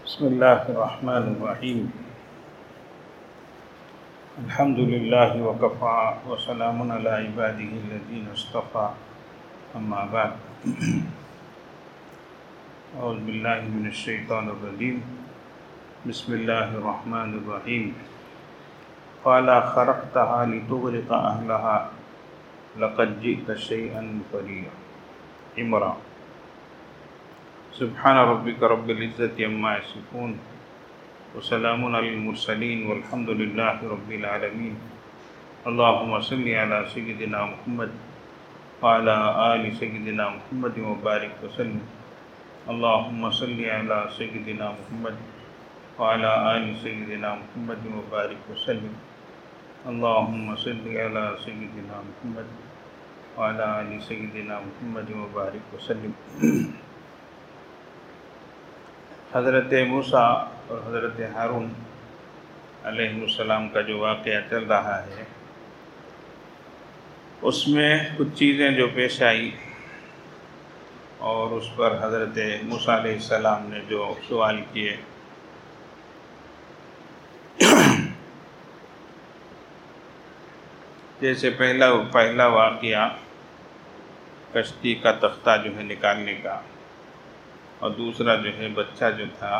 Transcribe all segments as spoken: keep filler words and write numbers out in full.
بسم اللہ الرحمن الرحیم الحمد للہ وکفا وسلام علی عبادہ الذین اصطفیٰ اما بعد اعوذ باللہ من الشیطان الرجیم بسم اللہ الرحمن الرحیم قال خرقتها لتغرق اہلها لقد جئت شیئا فریا عمران سبحان ربک رب العزت عما یصفون وسلام علی المرسلین والحمد للہ رب العالمین اللہم صل علی سیدنا محمد وعلی آل سیدنا محمد وبارک وسلم اللہم صل علی سیدنا محمد وعلی آل سیدنا محمد وبارک وسلم اللہم صل علی سیدنا محمد وعلی آل سیدنا محمد وبارک وسلم۔ حضرت موسیٰ اور حضرت ہارون علیہ السلام کا جو واقعہ چل رہا ہے اس میں کچھ چیزیں جو پیش آئی اور اس پر حضرت موسیٰ علیہ السلام نے جو سوال کیے، جیسے پہلا پہلا واقعہ کشتی کا تختہ جو ہے نکالنے کا، اور دوسرا جو ہے بچہ جو تھا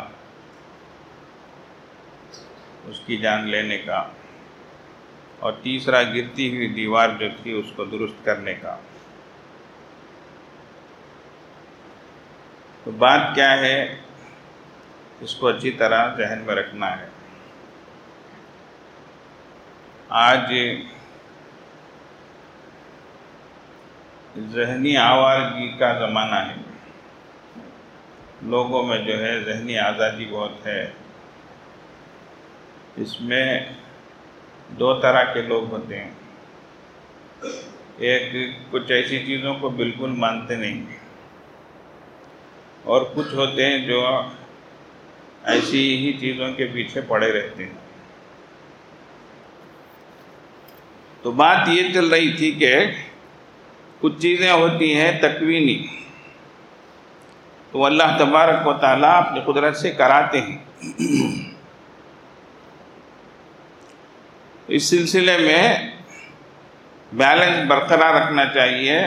اس کی جان لینے کا، اور تیسرا گرتی ہوئی دیوار جو تھی اس کو درست کرنے کا۔ تو بات کیا ہے اس کو اچھی طرح ذہن میں رکھنا ہے۔ آج ذہنی آوارگی کا زمانہ ہے، لوگوں میں جو ہے ذہنی آزادی بہت ہے۔ اس میں دو طرح کے لوگ ہوتے ہیں، ایک کچھ ایسی چیزوں کو بالکل مانتے نہیں، اور کچھ ہوتے ہیں جو ایسی ہی چیزوں کے پیچھے پڑے رہتے ہیں۔ تو بات یہ چل رہی تھی کہ کچھ چیزیں ہوتی ہیں تکوینی، تو اللہ تبارک و تعالیٰ اپنی قدرت سے کراتے ہیں۔ اس سلسلے میں بیلنس برقرار رکھنا چاہیے،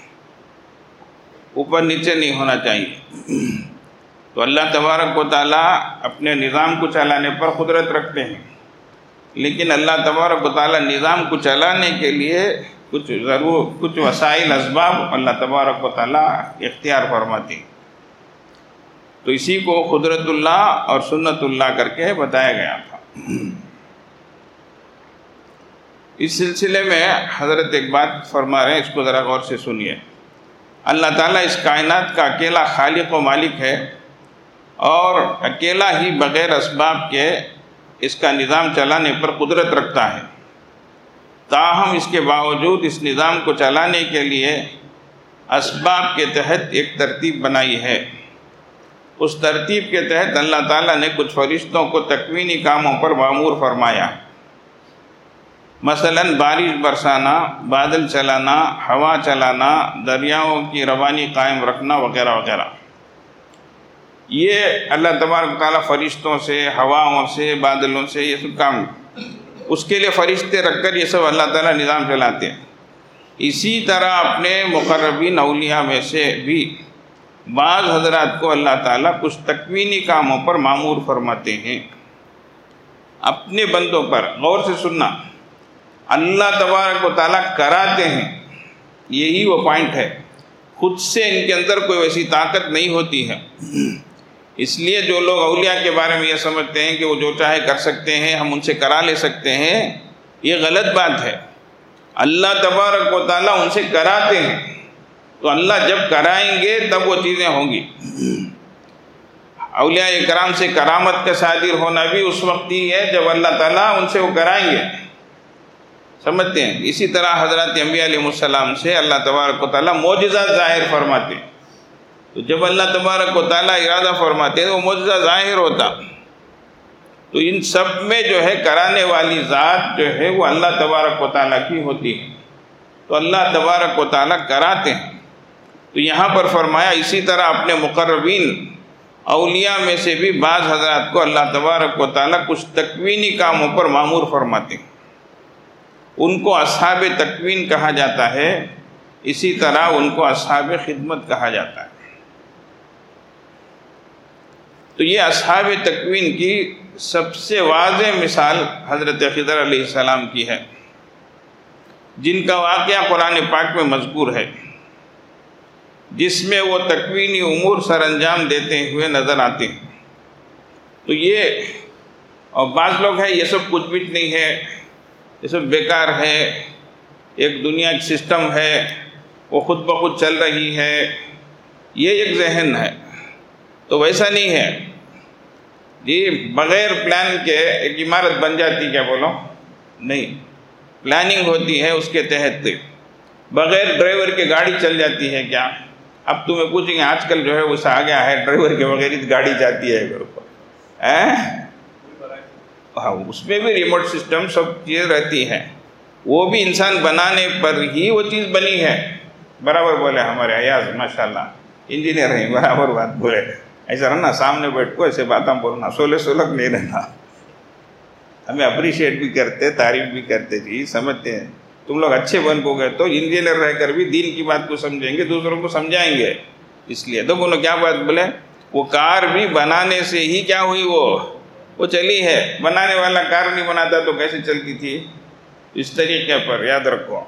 اوپر نیچے نہیں ہونا چاہیے۔ تو اللہ تبارک و تعالیٰ اپنے نظام کو چلانے پر قدرت رکھتے ہیں، لیکن اللہ تبارک و تعالیٰ نظام کو چلانے کے لیے کچھ ضرور کچھ وسائل اسباب اللہ تبارک و تعالیٰ اختیار فرماتے ہیں۔ تو اسی کو قدرت اللہ اور سنت اللہ کر کے بتایا گیا تھا۔ اس سلسلے میں حضرت ایک بات فرما رہے ہیں، اس کو ذرا غور سے سنیے۔ اللہ تعالیٰ اس کائنات کا اکیلا خالق و مالک ہے، اور اکیلا ہی بغیر اسباب کے اس کا نظام چلانے پر قدرت رکھتا ہے۔ تاہم اس کے باوجود اس نظام کو چلانے کے لیے اسباب کے تحت ایک ترتیب بنائی ہے۔ اس ترتیب کے تحت اللہ تعالیٰ نے کچھ فرشتوں کو تکوینی کاموں پر مأمور فرمایا، مثلا بارش برسانا، بادل چلانا، ہوا چلانا، دریاؤں کی روانی قائم رکھنا وغیرہ وغیرہ۔ یہ اللہ تبارک تعالیٰ فرشتوں سے، ہواؤں سے، بادلوں سے یہ سب کام، اس کے لیے فرشتے رکھ کر یہ سب اللہ تعالیٰ نظام چلاتے ہیں۔ اسی طرح اپنے مقربین اولیاء میں سے بھی بعض حضرات کو اللہ تعالیٰ کچھ تکوینی کاموں پر مأمور فرماتے ہیں اپنے بندوں پر۔ غور سے سننا، اللہ تبارک و تعالیٰ کراتے ہیں، یہی وہ پوائنٹ ہے۔ خود سے ان کے اندر کوئی ویسی طاقت نہیں ہوتی ہے۔ اس لیے جو لوگ اولیاء کے بارے میں یہ سمجھتے ہیں کہ وہ جو چاہے کر سکتے ہیں، ہم ان سے کرا لے سکتے ہیں، یہ غلط بات ہے۔ اللہ تبارک و تعالیٰ ان سے کراتے ہیں، تو اللہ جب کرائیں گے تب وہ چیزیں ہوں گی۔ اولیاء کرام سے کرامت کا صادر ہونا بھی اس وقت ہی ہے جب اللہ تعالیٰ ان سے وہ کرائیں گے، سمجھتے ہیں۔ اسی طرح حضرت انبیاء علیہ السلام سے اللہ تبارک و تعالیٰ معجزات ظاہر فرماتے ہیں، تو جب اللہ تبارک و تعالیٰ ارادہ فرماتے ہیں تو وہ معجزہ ظاہر ہوتا۔ تو ان سب میں جو ہے کرانے والی ذات جو ہے وہ اللہ تبارک و تعالیٰ کی ہوتی ہے، تو اللہ تبارک و تعالیٰ کراتے ہیں۔ تو یہاں پر فرمایا اسی طرح اپنے مقربین اولیاء میں سے بھی بعض حضرات کو اللہ تبارک و تعالیٰ کچھ تکوینی کاموں پر معمور فرماتے ہیں، ان کو اصحاب تکوین کہا جاتا ہے، اسی طرح ان کو اصحاب خدمت کہا جاتا ہے۔ تو یہ اصحاب تکوین کی سب سے واضح مثال حضرت خضر علیہ السلام کی ہے، جن کا واقعہ قرآن پاک میں مذکور ہے، جس میں وہ تکوینی امور سر انجام دیتے ہوئے نظر آتے ہیں۔ تو یہ اور بعض لوگ ہیں یہ سب کچھ بھی نہیں ہے، یہ سب بیکار ہے، ایک دنیا کی سسٹم ہے وہ خود بخود چل رہی ہے، یہ ایک ذہن ہے۔ تو ویسا نہیں ہے جی، بغیر پلان کے ایک عمارت بن جاتی کیا بولو؟ نہیں، پلاننگ ہوتی ہے اس کے تحت۔ بغیر ڈرائیور کے گاڑی چل جاتی ہے کیا؟ اب تمہیں پوچھیں گے آج کل جو ہے ویسا آ گیا ہے، ڈرائیور کے بغیر گاڑی جاتی ہے گھر پر، ہاں اس میں بھی ریموٹ سسٹم سب چیز رہتی ہے، وہ بھی انسان بنانے پر ہی وہ چیز بنی ہے۔ برابر بولے ہمارے ایاز ماشاءاللہ انجینئر ہیں، برابر بات بولے۔ ایسا رہنا سامنے بیٹھ کو ایسے باتیں بولنا، سولے سولک نہیں رہنا۔ ہمیں اپریشیٹ بھی کرتے، تعریف بھی کرتے، جی سمجھتے ہیں تم لوگ اچھے بن کو گئے تو انجینئر رہ کر بھی دین کی بات کو سمجھیں گے، دوسروں کو سمجھائیں گے۔ اس لیے تو انہوں کیا بات بولے، وہ کار بھی بنانے سے ہی کیا ہوئی، وہ وہ چلی ہے، بنانے والا کار نہیں بناتا تو کیسے چلتی تھی؟ اس طریقے پر یاد رکھو۔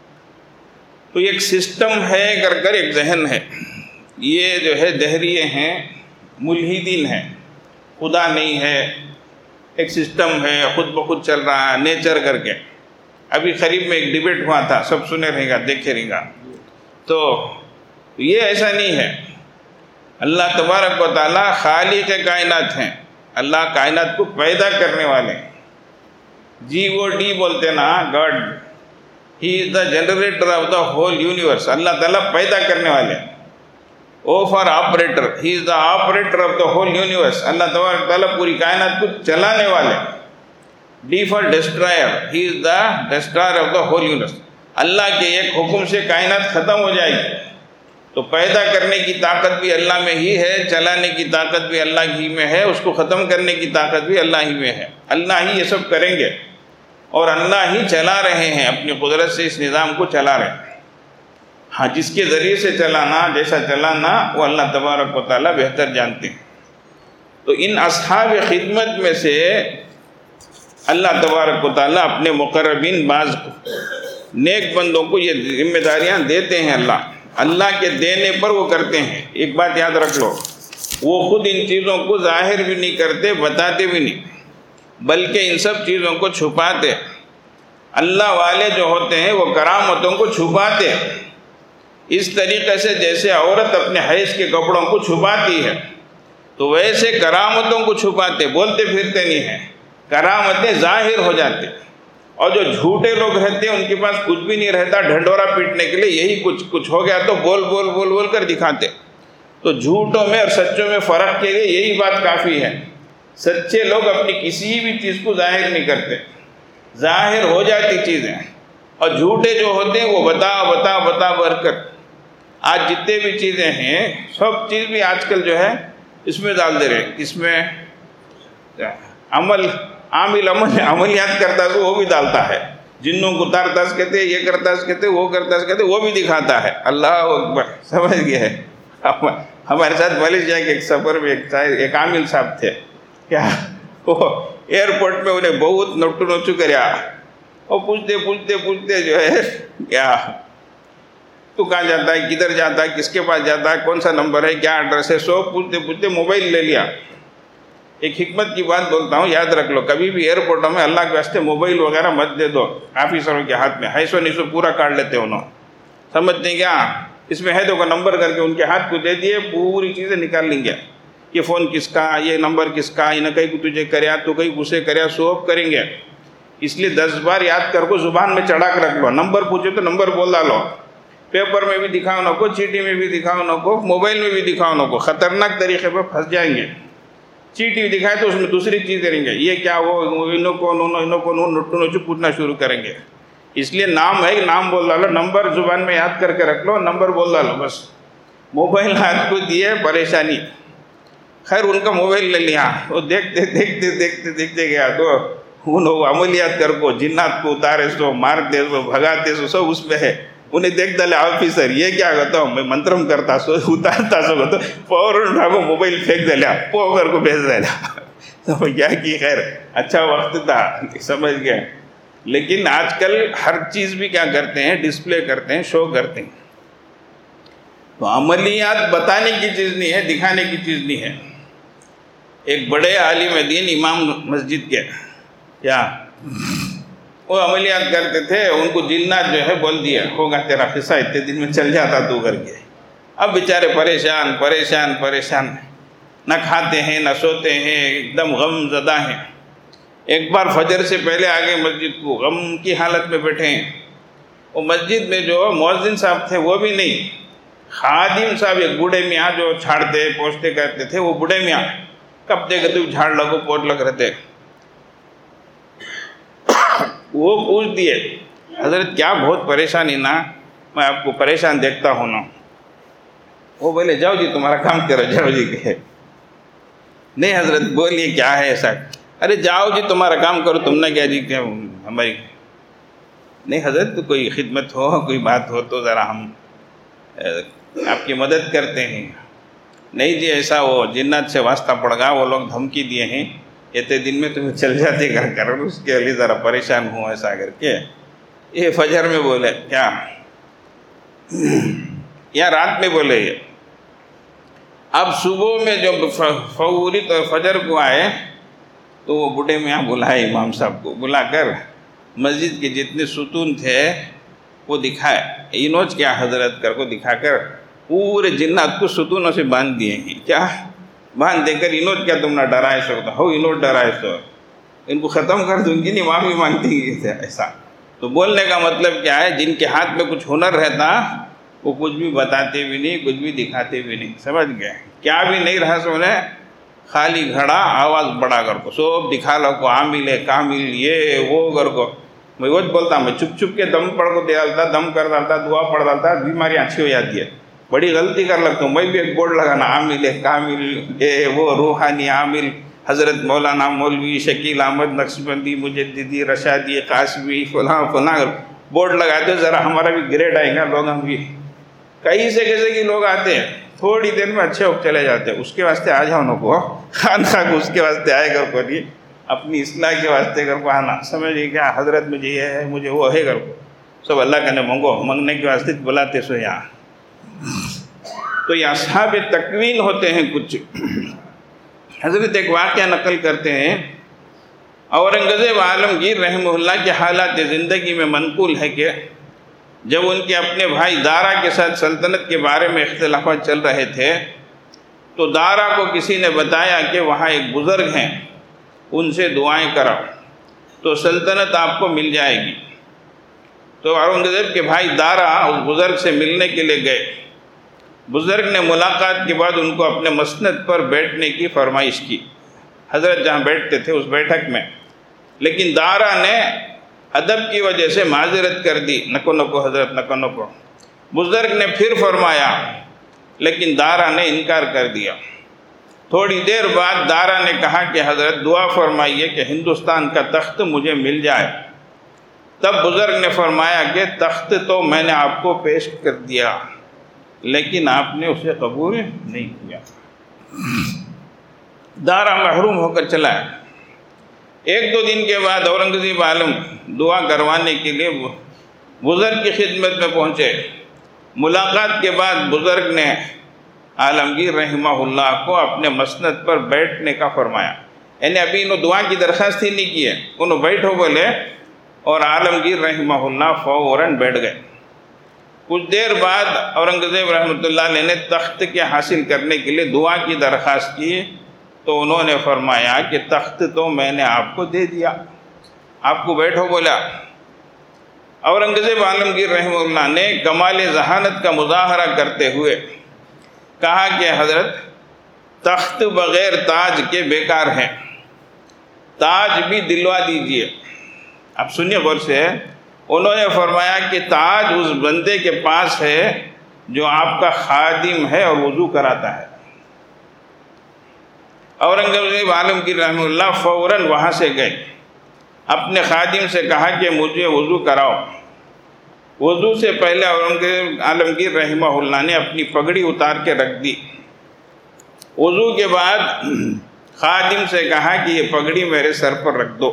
تو ایک سسٹم ہے کر کر ایک ذہن ہے، یہ جو ہے دہریے ہیں، ملحدین ہیں، خدا نہیں ہے، ایک سسٹم ہے خود بخود چل رہا ہے نیچر کر کے۔ ابھی قریب میں ایک ڈیبیٹ ہوا تھا، سب سنے رہے گا دیکھے رہے گا۔ تو یہ ایسا نہیں ہے، اللہ تبارک و تعالیٰ خالق کائنات ہیں، اللہ کائنات کو پیدا کرنے والے ہیں۔ جی وہ ڈی بولتے نا، God, he is the generator of the whole universe, اللہ تعالیٰ پیدا کرنے والے ہیں۔ O for operator, he is the operator of the whole universe, اللہ تبارک تعالیٰ پوری کائنات کو چلانے والے ہیں۔ D for destroyer, he is the destroyer of the whole universe, اللہ کے ایک حکم سے کائنات ختم ہو جائے گی۔ تو پیدا کرنے کی طاقت بھی اللہ میں ہی ہے، چلانے کی طاقت بھی اللہ ہی میں ہے، اس کو ختم کرنے کی طاقت بھی اللہ ہی میں ہے۔ اللہ ہی یہ سب کریں گے اور اللہ ہی چلا رہے ہیں، اپنی قدرت سے اس نظام کو چلا رہے ہیں۔ ہاں جس کے ذریعے سے چلانا، جیسا چلانا، وہ اللہ تبارک و تعالیٰ بہتر جانتے ہیں۔ تو ان اصحاب خدمت میں سے اللہ تبارک و تعالیٰ اپنے مقربین بعض نیک بندوں کو یہ ذمہ داریاں دیتے ہیں، اللہ اللہ کے دینے پر وہ کرتے ہیں۔ ایک بات یاد رکھ لو، وہ خود ان چیزوں کو ظاہر بھی نہیں کرتے، بتاتے بھی نہیں، بلکہ ان سب چیزوں کو چھپاتے۔ اللہ والے جو ہوتے ہیں وہ کرامتوں کو چھپاتے، اس طریقے سے جیسے عورت اپنے حیض کے کپڑوں کو چھپاتی ہے، تو ویسے کرامتوں کو چھپاتے، بولتے پھرتے نہیں ہیں، کرامتیں ظاہر ہو جاتے۔ اور جو جھوٹے لوگ رہتے ہیں ان کے پاس کچھ بھی نہیں رہتا، ڈھنڈورا پیٹنے کے لیے یہی کچھ کچھ ہو گیا تو بول بول بول بول کر دکھاتے۔ تو جھوٹوں میں اور سچوں میں فرق کے لیے یہی بات کافی ہے، سچے لوگ اپنی کسی بھی چیز کو ظاہر نہیں کرتے، ظاہر ہو جاتی چیزیں، اور جھوٹے جو ہوتے ہیں وہ بتا بتا بتا بھر کر۔ آج جتنے بھی چیزیں ہیں سب چیز بھی آج کل جو ہے اس میں ڈال دے رہے ہیں، اس میں عمل عامل عمل عملیات کرتا ہے تو وہ بھی ڈالتا ہے، جنوں کو تارتاس کہتے ہیں، یہ کرتاس کہتے ہیں، وہ کرتاس کہتے ہیں، وہ بھی دکھاتا ہے۔ اللہ اکبر، سمجھ گئے ہے۔ ہمارے ساتھ ملیشیا کے ایک سفر میں ایک ایک عامل صاحب تھے، کیا وہ ایئرپورٹ میں انہیں بہت نوٹو نوچو کریا، اور پوچھتے پوچھتے پوچھتے جو ہے کیا تو کہاں جاتا ہے، کدھر جاتا ہے، کس کے پاس جاتا ہے، کون سا نمبر ہے، کیا ایڈریس ہے، سو پوچھتے پوچھتے موبائل لے لیا۔ ایک حکمت کی بات بولتا ہوں، یاد رکھ لو، کبھی بھی ایئرپورٹوں میں اللہ کے واسطے موبائل وغیرہ مت دے دو آفیسروں کے ہاتھ میں، حیث و نیسو پورا کاٹ لیتے انہوں، سمجھتے ہیں کیا اس میں ہے تو نمبر کر کے ان کے ہاتھ کو دے دیے، پوری چیزیں نکال لیں گے، یہ فون کس کا، یہ نمبر کس کا، انہیں کہیں کو تجھے کریا تو کہیں اسے کریا، سوپ کریں گے۔ اس لیے دس بار یاد کر کو زبان میں چڑھا کے رکھ لو، نمبر پوچھے تو نمبر بول ڈالو، پیپر میں بھی دکھاؤ نہ کو، چیٹی میں بھی دکھاؤ نہ کو، موبائل میں بھی دکھاؤ نہ کو، خطرناک طریقے پر پھنس جائیں گے۔ چیٹی دکھائے تو اس میں دوسری چیز کریں گے، یہ کیا وہ انہوں کو انہوں انہوں کو نٹو نچو پوچھنا شروع کریں گے۔ اس لیے نام ہے، نام بول ڈالو، نمبر زبان میں یاد کر کے رکھ لو، نمبر بول ڈالو بس۔ موبائل ہاتھ کو دیے پریشانی، خیر ان کا موبائل لے لیا، وہ دیکھتے دیکھتے دیکھتے دیکھتے گیا تو انہوں عملیات کر کو جنات کو اتارے سو مارتے سو بھگاتے سو سب اس میں ہے. انہیں دیکھ ڈالے آفیسر یہ کیا کرتا ہوں میں منترم کرتا سو اتارتا سو تو فوراً اٹھا کو موبائل پھینک دیا پو کر کو بھیج دیا. تو کیا کی خیر اچھا وقت تھا سمجھ گئے. لیکن آج کل ہر چیز بھی کیا کرتے ہیں ڈسپلے کرتے ہیں شو کرتے ہیں. تو عملیات بتانے کی چیز نہیں ہے دکھانے کی چیز نہیں ہے. ایک بڑے عالم دین امام مسجد کے کیا وہ عملیات کرتے تھے، ان کو جنات جو ہے بول دیا ہوگا تیرا قصہ اتنے دن میں چل جاتا تو کر کے. اب بیچارے پریشان پریشان پریشان نہ کھاتے ہیں نہ سوتے ہیں ایک دم غم زدہ ہیں. ایک بار فجر سے پہلے آگے مسجد کو غم کی حالت میں بیٹھے ہیں. وہ مسجد میں جو مؤذن صاحب تھے وہ بھی نہیں، خادم صاحب ایک بوڑھے میاں جو چھاڑتے پوچھتے کرتے تھے وہ بوڑھے میاں کب دے گا جھاڑ لگو پوٹ لگ رہتے. وہ پوچھ دیے حضرت کیا بہت پریشانی نا میں آپ کو پریشان دیکھتا ہوں نا. وہ بولے جاؤ جی تمہارا کام کرو جاؤ جی کہ نہیں حضرت بولیے کیا ہے ایسا. ارے جاؤ جی تمہارا کام کرو تم نے کیا جی کہ ہماری نہیں حضرت تو کوئی خدمت ہو کوئی بات ہو تو ذرا ہم آپ کی مدد کرتے ہیں. نہیں جی ایسا وہ جنات سے واسطہ پڑ گا وہ لوگ دھمکی دیے ہیں اتنے دن میں تمہیں چل جاتے گھر کر اس کے لیے ذرا پریشان ہوں ایسا کر کے. یہ فجر میں بولے کیا یا رات میں بولے یہ. اب صبح میں جو فوری تو فجر کو آئے تو وہ بوڑھے میاں بلائے امام صاحب کو بلا کر مسجد کے جتنے ستون تھے وہ دکھائے. اینوچ کیا حضرت کر کو دکھا کر پورے جنات کو ستونوں سے باندھ دیے ہیں. کیا باندھ دے کر انوٹ کیا تم نہ ڈرائے سو ہو انوٹ ڈرائے سو ان کو ختم کر دوں گی نہیں معافی مانگتی تھے ایسا. تو بولنے کا مطلب کیا ہے جن کے ہاتھ میں کچھ ہنر رہتا وہ کچھ بھی بتاتے بھی نہیں کچھ بھی دکھاتے بھی نہیں. سمجھ گئے کیا بھی نہیں رہا سو نے خالی گھڑا آواز بڑا کر کو سب دکھا لو کو عامل ہے کامل یہ وہ کر کو. میں وہ بولتا میں چپ چپ کے دم پڑھ کو دے ڈالتا دم کر ڈالتا دعا پڑھ ڈالتا بیماری اچھی ہو جاتی ہے. بڑی غلطی کر لگتا ہوں میں بھی ایک بورڈ لگانا عامل ہے کامل یہ وہ روحانی عامل حضرت مولانا مولوی شکیل احمد نقشبندی مجددی رشادی قاسمی فلاں فلاں بورڈ لگاتے ذرا ہمارا بھی گریڈ آئے گا. لوگ ہم بھی کئی سے کیسے کہ لوگ آتے ہیں تھوڑی دیر میں اچھے ہو چلے جاتے ہیں. اس کے واسطے آ جاؤ ان کو خانہ کو اس کے واسطے آئے کر کو نہیں اپنی اصلاح کے واسطے کر کو آنا. سمجھے کیا حضرت مجھے یہ ہے مجھے وہ ہے کر کو سب اللہ کا نے منگو منگنے کے واسطے بلاتے سو یہاں. تو یہ اصحاب تکوین ہوتے ہیں. کچھ حضرت ایک واقعہ نقل کرتے ہیں اورنگزیب عالمگیر رحمہ اللہ کے حالات زندگی میں منقول ہے کہ جب ان کے اپنے بھائی دارا کے ساتھ سلطنت کے بارے میں اختلافات چل رہے تھے تو دارا کو کسی نے بتایا کہ وہاں ایک بزرگ ہیں ان سے دعائیں کراؤ تو سلطنت آپ کو مل جائے گی. تو اورنگزیب کے بھائی دارا اس بزرگ سے ملنے کے لیے گئے. بزرگ نے ملاقات کے بعد ان کو اپنے مسند پر بیٹھنے کی فرمائش کی. حضرت جہاں بیٹھتے تھے اس بیٹھک میں. لیکن دارا نے ادب کی وجہ سے معذرت کر دی نکو نکو حضرت نکو نکو. بزرگ نے پھر فرمایا لیکن دارا نے انکار کر دیا. تھوڑی دیر بعد دارا نے کہا کہ حضرت دعا فرمائیے کہ ہندوستان کا تخت مجھے مل جائے. تب بزرگ نے فرمایا کہ تخت تو میں نے آپ کو پیش کر دیا لیکن آپ نے اسے قبول نہیں کیا. دارا محروم ہو کر چلا ہے. ایک دو دن کے بعد اورنگزیب عالم دعا کروانے کے لیے بزرگ کی خدمت میں پہنچے. ملاقات کے بعد بزرگ نے عالمگیر رحمہ اللہ کو اپنے مسند پر بیٹھنے کا فرمایا. یعنی ابھی انہوں دعا کی درخواست ہی نہیں کی ہے انہوں بیٹھو بولے اور عالمگیر رحمہ اللہ فوراً بیٹھ گئے. کچھ دیر بعد اورنگزیب رحمۃ اللہ علیہ نے تخت کے حاصل کرنے کے لیے دعا کی درخواست کی تو انہوں نے فرمایا کہ تخت تو میں نے آپ کو دے دیا آپ کو بیٹھو بولا. اورنگزیب عالمگیر رحمہ اللہ نے کمال ذہانت کا مظاہرہ کرتے ہوئے کہا کہ حضرت تخت بغیر تاج کے بیکار ہیں تاج بھی دلوا دیجئے. اب سنیے غور سے. انہوں نے فرمایا کہ تاج اس بندے کے پاس ہے جو آپ کا خادم ہے اور وضو کراتا ہے. اورنگزیب عالمگیر رحمہ اللہ فوراً وہاں سے گئے، اپنے خادم سے کہا کہ مجھے وضو کراؤ۔ وضو سے پہلے اورنگزیب عالمگیر رحمہ اللہ نے اپنی پگڑی اتار کے رکھ دی۔ وضو کے بعد خادم سے کہا کہ یہ پگڑی میرے سر پر رکھ دو۔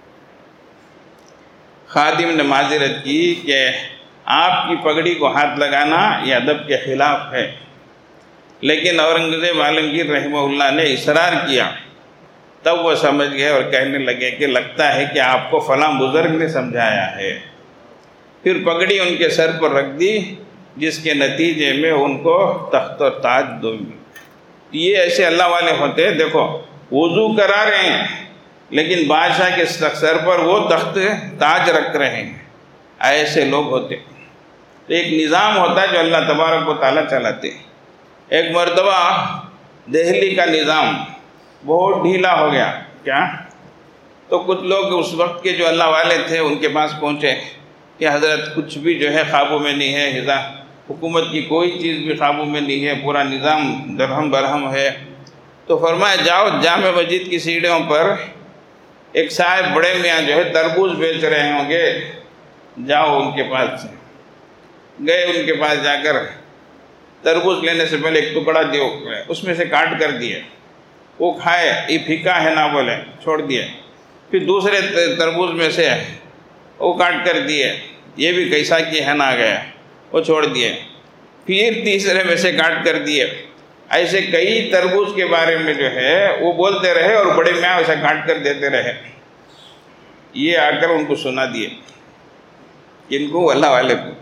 خادم نے معذرت کی کہ آپ کی پگڑی کو ہاتھ لگانا یہ ادب کے خلاف ہے، لیکن اورنگزیب عالمگیر رحمہ اللہ نے اصرار کیا، تب وہ سمجھ گئے اور کہنے لگے کہ لگتا ہے کہ آپ کو فلاں بزرگ نے سمجھایا ہے۔ پھر پگڑی ان کے سر پر رکھ دی، جس کے نتیجے میں ان کو تخت و تاج دو ملی۔ یہ ایسے اللہ والے ہوتے ہیں، دیکھو وضو کرا رہے ہیں لیکن بادشاہ کے سر پر وہ تخت تاج رکھ رہے ہیں، ایسے لوگ ہوتے۔ ایک نظام ہوتا ہے جو اللہ تبارک و تعالیٰ چلاتے۔ ایک مرتبہ دہلی کا نظام بہت ڈھیلا ہو گیا، کیا تو کچھ لوگ اس وقت کے جو اللہ والے تھے ان کے پاس پہنچے کہ حضرت کچھ بھی جو ہے قابو میں نہیں ہے، ہزا حکومت کی کوئی چیز بھی قابو میں نہیں ہے، پورا نظام درہم برہم ہے۔ تو فرمایا جاؤ جامع مسجد کی سیڑھیوں پر ایک صاحب بڑے میاں جو ہے تربوز بیچ رہے ہوں گے، جاؤ ان کے پاس سے۔ گئے ان کے پاس، جا کر تربوز لینے سے پہلے ایک ٹکڑا دیو اس میں سے کاٹ کر دیے، وہ کھائے، یہ پھیکا ہے نہ بولے، چھوڑ دیے۔ پھر دوسرے تربوز میں سے وہ کاٹ کر دیے، یہ بھی کیسا کی ہے نہ گیا، وہ چھوڑ دیے۔ پھر تیسرے میں سے کاٹ کر دیے۔ ایسے کئی تربوز کے بارے میں جو ہے وہ بولتے رہے اور بڑے میاں ایسا کاٹ کر دیتے رہے۔ یہ آ کر ان کو سنا دیے، ان کو اللہ والے کو۔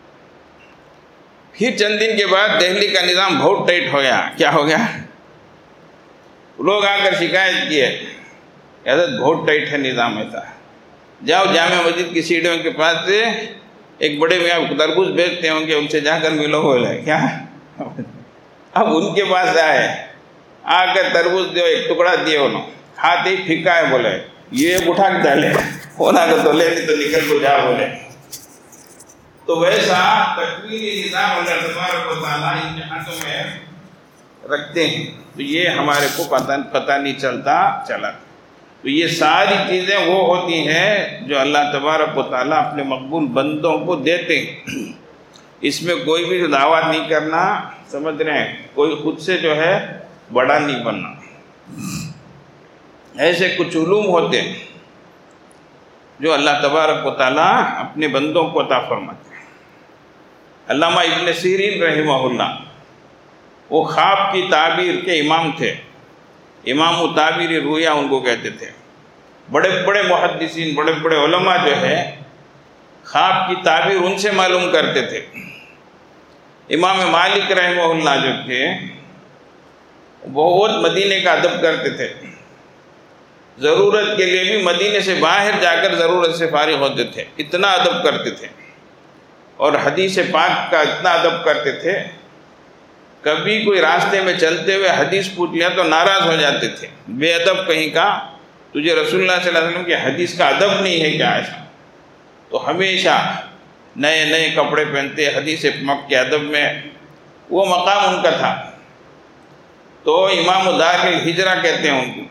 پھر چند دن کے بعد دہلی کا نظام بہت ٹائٹ ہو گیا۔ کیا ہو گیا؟ لوگ آ کر شکایت کیے، حضرت بہت ٹائٹ ہے نظام ایسا، جاؤ جامع مسجد کی سیڑھیوں کے پاس سے ایک بڑے میاں تربوز بیچتے ہوں گے، ان سے جا کر ملو۔ بولے کیا؟ اب ان کے پاس آئے، آ کر تربوز دیو، ایک ٹکڑا دیے، انہوں کھاتے ہی پھیکا ہے، بولے یہ اٹھا کے ڈالے، ہونا کہ تو لے تو نکل کو جا، بولے۔ تو ویسا تکوینی نظام اللہ تبارک و تعالیٰ ان ہاتھوں میں رکھتے ہیں، تو یہ ہمارے کو پتہ پتہ نہیں چلتا چلا۔ تو یہ ساری چیزیں وہ ہوتی ہیں جو اللہ تبارک و تعالیٰ اپنے مقبول بندوں کو دیتے ہیں۔ اس میں کوئی بھی دعویٰ نہیں کرنا، سمجھ رہے ہیں، کوئی خود سے جو ہے بڑا نہیں بننا۔ ایسے کچھ علوم ہوتے ہیں جو اللہ تبارک و تعالیٰ اپنے بندوں کو عطا فرماتے ہیں۔ علامہ ابن سیرین رحمہ اللہ وہ خواب کی تعبیر کے امام تھے، امام و تعبیر رویا ان کو کہتے تھے۔ بڑے بڑے محدثین، بڑے بڑے علماء جو ہے خواب کی تعبیر ان سے معلوم کرتے تھے۔ امام مالک رحمہ اللہ جو تھے بہت مدینے کا ادب کرتے تھے، ضرورت کے لیے بھی مدینے سے باہر جا کر ضرورت سے فارغ ہوتے تھے، اتنا ادب کرتے تھے، اور حدیث پاک کا اتنا ادب کرتے تھے، کبھی کوئی راستے میں چلتے ہوئے حدیث پوچھ لیا تو ناراض ہو جاتے تھے، بے ادب کہیں کا، تجھے رسول اللہ صلی اللہ علیہ وسلم کی حدیث کا ادب نہیں ہے کیا ایسا؟ تو ہمیشہ نئے نئے کپڑے پہنتے، حدیث پاک کے ادب میں وہ مقام ان کا تھا۔ تو امام دار الہجرہ کہتے ہیں ان کو۔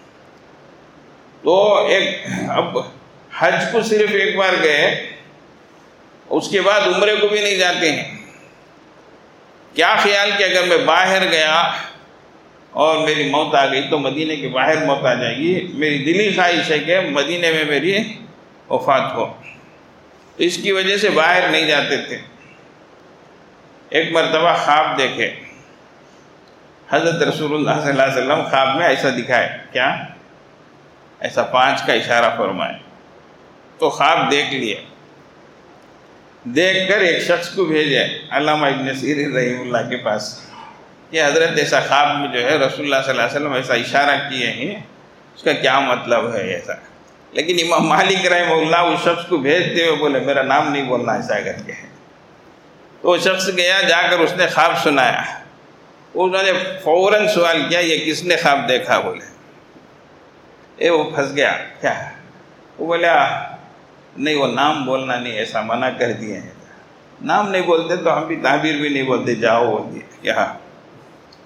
تو ایک اب حج کو صرف ایک بار گئے، اس کے بعد عمرے کو بھی نہیں جاتے ہیں۔ کیا خیال کہ اگر میں باہر گیا اور میری موت آ گئی تو مدینے کے باہر موت آ جائے گی، میری دلی خواہش ہے کہ مدینے میں میری وفات ہو، تو اس کی وجہ سے باہر نہیں جاتے تھے۔ ایک مرتبہ خواب دیکھے، حضرت رسول اللہ صلی اللہ علیہ وسلم خواب میں ایسا دکھائے، کیا ایسا پانچ کا اشارہ فرمائے، تو خواب دیکھ لیے، دیکھ کر ایک شخص کو بھیجے علامہ ابن سیرین رحمہ اللہ کے پاس کہ حضرت ایسا خواب میں جو ہے رسول اللہ صلی اللہ علیہ وسلم ایسا اشارہ کیے ہیں، اس کا کیا مطلب ہے ایسا؟ لیکن امام مالک رحمہ اللہ اس شخص کو بھیجتے ہوئے بولے میرا نام نہیں بولنا ایسا کر کے۔ تو وہ شخص گیا، جا کر اس نے خواب سنایا، انہوں نے فوراً سوال کیا یہ کس نے خواب دیکھا؟ بولے اے وہ پھنس گیا، کیا؟ وہ بولا نہیں وہ نام بولنا نہیں، ایسا منع کر دیے ہیں، نام نہیں بولتے تو ہم بھی تعبیر بھی نہیں بولتے، جاؤ بول دیے یہاں۔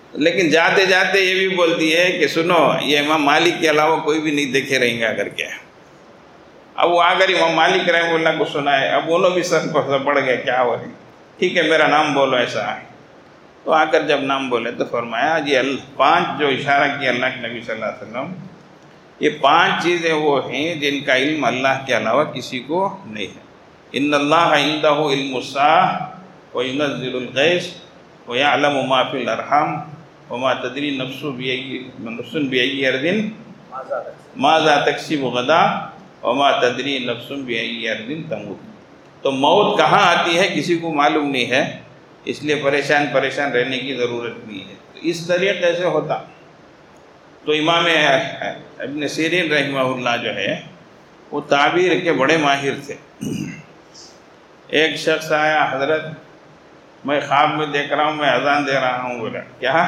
لیکن جاتے جاتے یہ بھی بولتی ہے کہ سنو یہ امام مالک کے علاوہ کوئی بھی نہیں دیکھے رہیں گا کر کے. اب وہ آ کر امام مالک رحمہ اللہ کو سنا ہے. اب انہوں بھی سر کو پڑ گئے کیا ہو رہی, ٹھیک ہے میرا نام بولو ایسا. تو آ کر جب نام بولے تو فرمایا جی اللہ پانچ جو اشارہ کیا اللہ کے نبی صلی اللہ علیہ وسلم, یہ پانچ چیزیں وہ ہیں جن کا علم اللہ کے علاوہ کسی کو نہیں ہے. ان اللہ عندہ علم الساعۃ وینزل الغیث ویعلم ما فی الارحام وما تدری نفس نفس بأی ارض ماذا تکسب غدا وما تدری نفس بأی ارض تموت. تو موت کہاں آتی ہے کسی کو معلوم نہیں ہے, اس لیے پریشان پریشان رہنے کی ضرورت نہیں ہے. تو اس طریقے سے ہوتا. تو امام ابن سیرین رحمہ اللہ جو ہے وہ تعبیر کے بڑے ماہر تھے. ایک شخص آیا, حضرت میں خواب میں دیکھ رہا ہوں میں اذان دے رہا ہوں. بولا کیا؟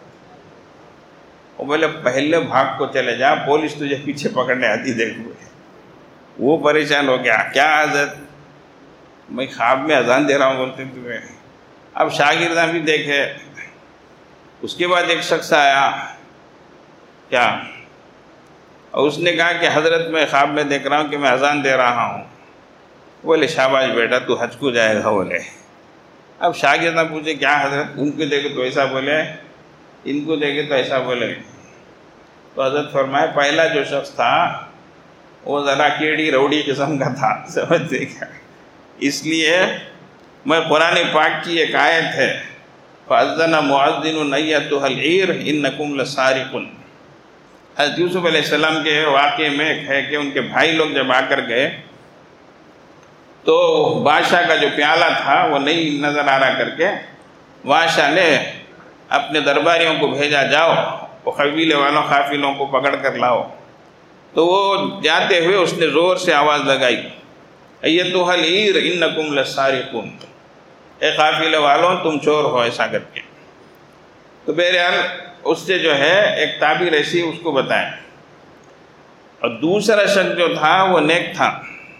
وہ بولے پہلے بھاگ کو چلے جا, پولیس تجھے پیچھے پکڑنے آتی دیکھ. وہ پریشان ہو گیا, کیا حضرت میں خواب میں اذان دے رہا ہوں بولتے تمہیں. اب شاگرداں بھی دیکھے. اس کے بعد ایک شخص آیا کیا, اور اس نے کہا کہ حضرت میں خواب میں دیکھ رہا ہوں کہ میں اذان دے رہا ہوں. بولے شاباش بیٹا تو حج کو جائے گا. بولے اب شاگرداں پوچھے کیا حضرت, ان کو دیکھے تو ایسا بولے, ان کو دیکھے تو ایسا بولے. تو حضرت فرمائے پہلا جو شخص تھا وہ ذرا کیڑی روڑی قسم کا تھا, سمجھتے کیا. اس لیے میں قرآن پاک کی ایک آیت ہے فَأَذَّنَ مُعَذِّنٌ أَيَّتُهَا الْعِيرُ إِنَّكُمْ لَسَارِقُونَ. حضرت یوسف علیہ السلام کے واقعے میں ایک ہے کہ ان کے بھائی لوگ جب آ کر گئے تو بادشاہ کا جو پیالہ تھا وہ نہیں نظر آ رہا کر کے بادشاہ نے اپنے درباریوں کو بھیجا, جاؤ وہ قبیلے والوں قافلوں کو پکڑ کر لاؤ. تو وہ جاتے ہوئے اس نے زور سے آواز لگائی ایتھا العیر انکم لسارقون, اے قافلے والوں تم چور ہو, ایسا کر کے. تو بہرحال اس سے جو ہے ایک تعبیر ایسی اس کو بتائیں. اور دوسرا شخص جو تھا وہ نیک تھا.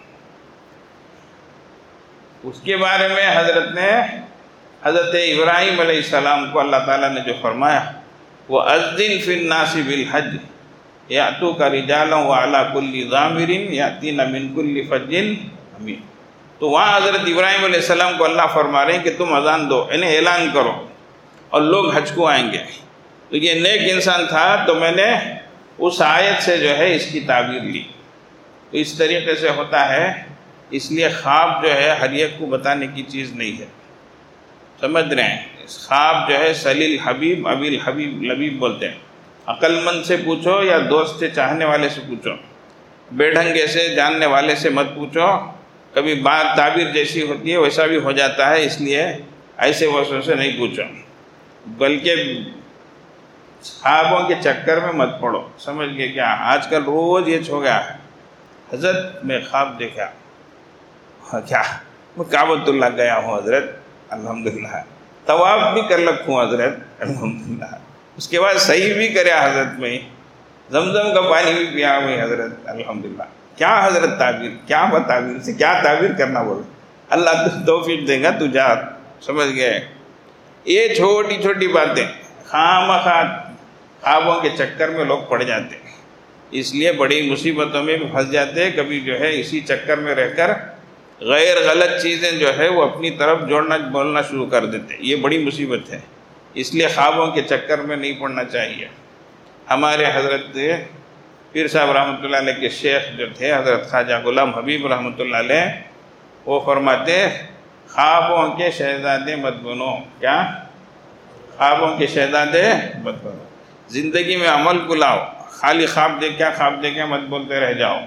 اس کے بارے میں حضرت نے حضرت ابراہیم علیہ السلام کو اللہ تعالیٰ نے جو فرمایا وَأَذِّنْ فِي النَّاسِ بِالْحَجِّ يَأْتُوكَ رِجَالًا وَعَلَىٰ كُلِّ ضَامِرٍ يَأْتِينَ مِنْ كُلِّ فَجٍّ عَمِيقٍ. تو وہاں حضرت ابراہیم علیہ السلام کو اللہ فرما رہے ہیں کہ تم اذان دو, یعنی اعلان کرو, اور لوگ حج کو آئیں گے. تو یہ نیک انسان تھا, تو میں نے اس آیت سے جو ہے اس کی تعبیر لی. تو اس طریقے سے ہوتا ہے. اس لیے خواب جو ہے ہر ایک کو بتانے کی چیز نہیں ہے, سمجھ رہے ہیں. خواب جو ہے سلیل حبیب ابی الحبیب لبیب بولتے ہیں. عقل مند سے پوچھو یا دوست سے چاہنے والے سے پوچھو, بے ڈھنگے سے جاننے والے سے مت پوچھو. کبھی بات تعبیر جیسی ہوتی ہے ویسا بھی ہو جاتا ہے, اس لیے ایسے وسوں سے نہیں پوچھو. بلکہ خوابوں کے چکر میں مت پڑو. سمجھ گئے کیا؟ آج کل روز یہ چھو گیا ہے, حضرت میں خواب دیکھا, کیا میں کعبۃ اللہ گیا ہوں حضرت الحمدللہ, طواف بھی کر رکھوں حضرت الحمدللہ, اس کے بعد صحیح بھی کریا حضرت, میں زمزم کا پانی بھی پیا ہوئی حضرت الحمدللہ. کیا حضرت تعبیر, کیا تعبیر سے کیا تعبیر کرنا بولے, اللہ تو توفیق دے گا, تو جا. سمجھ گئے. یہ چھوٹی چھوٹی باتیں خامخواہ خوابوں کے چکر میں لوگ پڑ جاتے ہیں, اس لیے بڑی مصیبتوں میں بھی پھنس جاتے ہیں. کبھی جو ہے اسی چکر میں رہ کر غیر غلط چیزیں جو ہے وہ اپنی طرف جوڑنا بولنا شروع کر دیتے ہیں. یہ بڑی مصیبت ہے, اس لیے خوابوں کے چکر میں نہیں پڑنا چاہیے. ہمارے حضرت پیر صاحب رحمۃ اللہ علیہ کے شیخ جو تھے حضرت خواجہ غلام حبیب رحمۃ اللہ علیہ, وہ فرماتے خوابوں کے شہزادے مت بنو. کیا؟ خوابوں کے شہزادے مت بنو, زندگی میں عمل کو لاؤ. خالی خواب دیکھ کیا خواب دیکھے مت بولتے رہ جاؤ.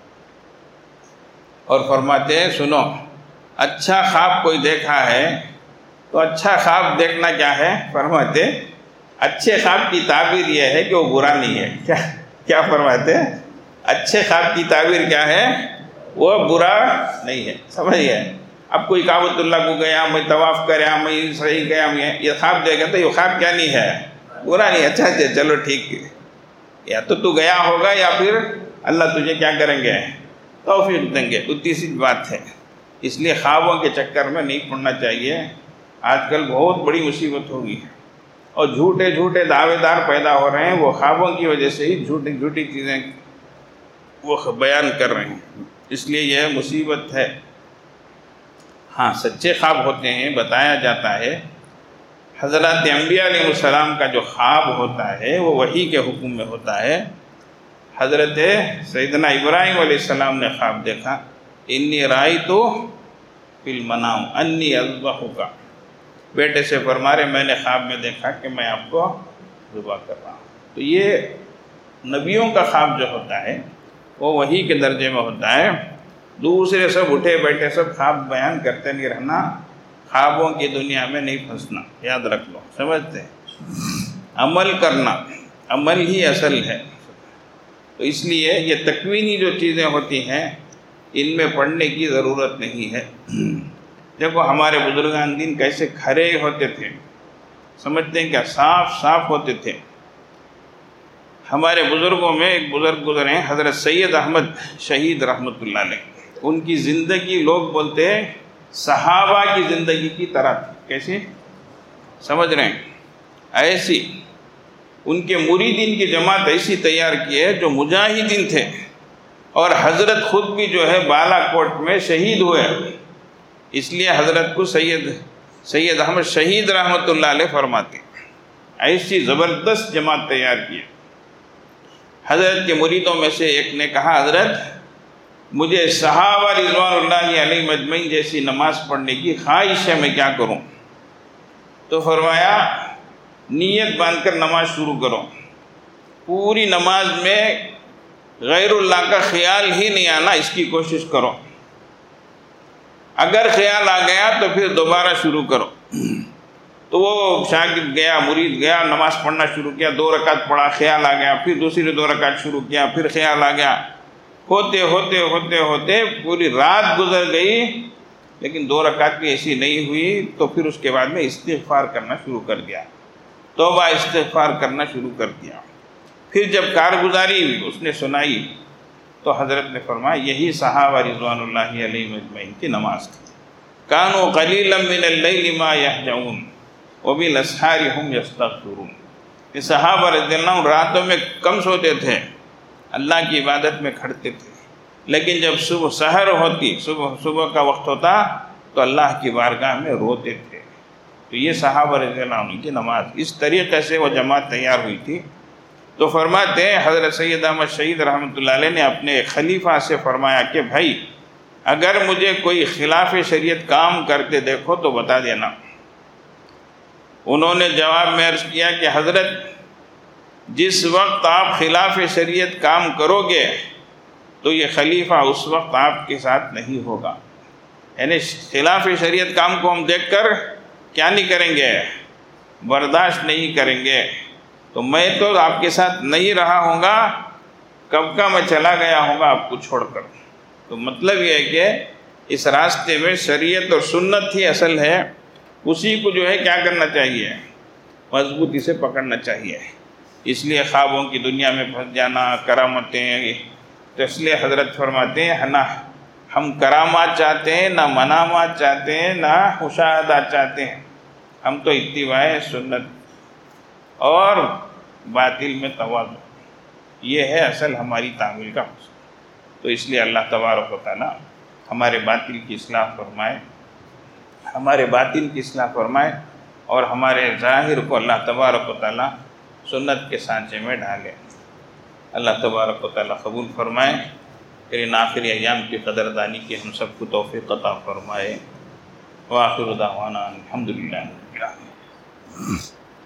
اور فرماتے ہیں سنو, اچھا خواب کوئی دیکھا ہے تو اچھا خواب دیکھنا کیا ہے, فرماتے اچھے خواب کی تعبیر یہ ہے کہ وہ برا نہیں ہے. کیا کیا فرماتے ہیں؟ اچھے خواب کی تعبیر کیا ہے, وہ برا نہیں ہے. سمجھ گئے. اب کوئی کعبۃ اللہ کو گیا, میں طواف کریا, میں صحیح گیا, میں یہ خواب دیکھا تو یہ خواب کیا نہیں ہے, برا نہیں. اچھا اچھا چلو ٹھیک ہے, یا تو تو گیا ہوگا یا پھر اللہ تجھے کیا کریں گے, توفیق دیں گے. تو تیسری بات ہے. اس لیے خوابوں کے چکر میں نہیں پڑنا چاہیے. آج کل بہت بڑی مصیبت ہوگی. اور جھوٹے جھوٹے دعوے دار پیدا ہو رہے ہیں، وہ خوابوں کی وجہ سے ہی جھوٹی جھوٹی چیزیں وہ بیان کر رہے ہیں، اس لیے یہ مصیبت ہے۔ ہاں سچے خواب ہوتے ہیں، بتایا جاتا ہے حضرات انبیاء علیہ السلام کا جو خواب ہوتا ہے وہ وحی کے حکم میں ہوتا ہے۔ حضرت سیدنا ابراہیم علیہ السلام نے خواب دیکھا، انی رأیت فی المنام انی اذبحک، بیٹے سے فرما رہے میں نے خواب میں دیکھا کہ میں آپ کو ذبح کر رہا ہوں۔ تو یہ نبیوں کا خواب جو ہوتا ہے وہ وحی کے درجے میں ہوتا ہے۔ دوسرے سب اٹھے بیٹھے سب خواب بیان کرتے نہیں رہنا، خوابوں کی دنیا میں نہیں پھنسنا، یاد رکھ لو، سمجھتے عمل کرنا، عمل ہی اصل ہے۔ تو اس لیے یہ تکوینی جو چیزیں ہوتی ہیں ان میں پڑھنے کی ضرورت نہیں ہے۔ دیکھو ہمارے بزرگان دین کیسے کھڑے ہوتے تھے، سمجھتے ہیں کیا، صاف صاف ہوتے تھے۔ ہمارے بزرگوں میں ایک بزرگ گزرے ہیں حضرت سید احمد شہید رحمۃ اللہ علیہ، ان کی زندگی لوگ بولتے ہیں صحابہ کی زندگی کی طرح تھی۔ کیسی؟ سمجھ رہے ہیں؟ ایسی ان کے مریدین کی جماعت ایسی تیار کی ہے جو مجاہدین تھے، اور حضرت خود بھی جو ہے بالا کوٹ میں شہید ہوئے، اس لیے حضرت کو سید سید احمد شہید رحمۃ اللہ علیہ فرماتے ہیں۔ ایسی زبردست جماعت تیار کی ہے۔ حضرت کے مریدوں میں سے ایک نے کہا حضرت مجھے صحابہ رضوان اللہ علیہ مجمعین جیسی نماز پڑھنے کی خواہش ہے، میں کیا کروں؟ تو فرمایا نیت باندھ کر نماز شروع کرو، پوری نماز میں غیر اللہ کا خیال ہی نہیں آنا، اس کی کوشش کرو، اگر خیال آ گیا تو پھر دوبارہ شروع کرو۔ تو وہ شاگرد گیا، مرید گیا، نماز پڑھنا شروع کیا، دو رکعت پڑھا، خیال آ گیا، پھر دوسری دو رکعت شروع کیا، پھر خیال آ گیا، ہوتے ہوتے ہوتے ہوتے پوری رات گزر گئی، لیکن دو رکعت بھی ایسی نہیں ہوئی۔ تو پھر اس کے بعد میں استغفار کرنا شروع کر دیا، توبہ استغفار کرنا شروع کر دیا۔ پھر جب کارگزاری اس نے سنائی تو حضرت نے فرمایا یہی صحابہ رضوان اللہ علیہ مجمعین کی نماز تھی۔ کانوا قلیلا من اللیل ما یہجعون وبالاسحار هم یستغفرون، یہ صحابہ رضی اللہ عنہ راتوں میں کم سوتے تھے، اللہ کی عبادت میں کھڑتے تھے، لیکن جب صبح سحر ہوتی، صبح صبح کا وقت ہوتا تو اللہ کی بارگاہ میں روتے تھے۔ تو یہ صحابہ رضی اللہ عنہ کی نماز، اس طریقے سے وہ جماعت تیار ہوئی تھی۔ تو فرماتے ہیں حضرت سید احمد شہید رحمۃ اللہ علیہ نے اپنے خلیفہ سے فرمایا کہ بھائی اگر مجھے کوئی خلاف شریعت کام کرتے دیکھو تو بتا دینا۔ انہوں نے جواب میں عرض کیا کہ حضرت جس وقت آپ خلاف شریعت کام کرو گے تو یہ خلیفہ اس وقت آپ کے ساتھ نہیں ہوگا، یعنی خلاف شریعت کام کو ہم دیکھ کر کیا نہیں کریں گے، برداشت نہیں کریں گے، تو میں تو آپ کے ساتھ نہیں رہا ہوں گا، کب کا میں چلا گیا ہوں گا آپ کو چھوڑ کر۔ تو مطلب یہ ہے کہ اس راستے میں شریعت اور سنت ہی اصل ہے، اسی کو جو ہے کیا کرنا چاہیے، مضبوطی سے پکڑنا چاہیے۔ اس لیے خوابوں کی دنیا میں پھنس جانا، کرامتیں، تو اس لیے حضرت فرماتے ہیں نہ ہم کرامات چاہتے ہیں، نہ منامات چاہتے ہیں، نہ مشاہدات چاہتے ہیں، ہم تو اتباع سنت اور باطل میں تواضع، یہ ہے اصل ہماری تعمیل کا حصہ۔ تو اس لیے اللہ تبارک و تعالیٰ ہمارے باطل کی اصلاح فرمائے، ہمارے باطن کی اصلاح فرمائے، اور ہمارے ظاہر کو اللہ تبارک و تعالیٰ سنت کے سانچے میں ڈھالے۔ اللہ تبارک و تعالیٰ قبول فرمائے، پھر ان آخری ایام کی قدردانی کی ہم سب کو توفیق عطا فرمائے۔ وآخر دعوانا الحمدللہ رب العالمین۔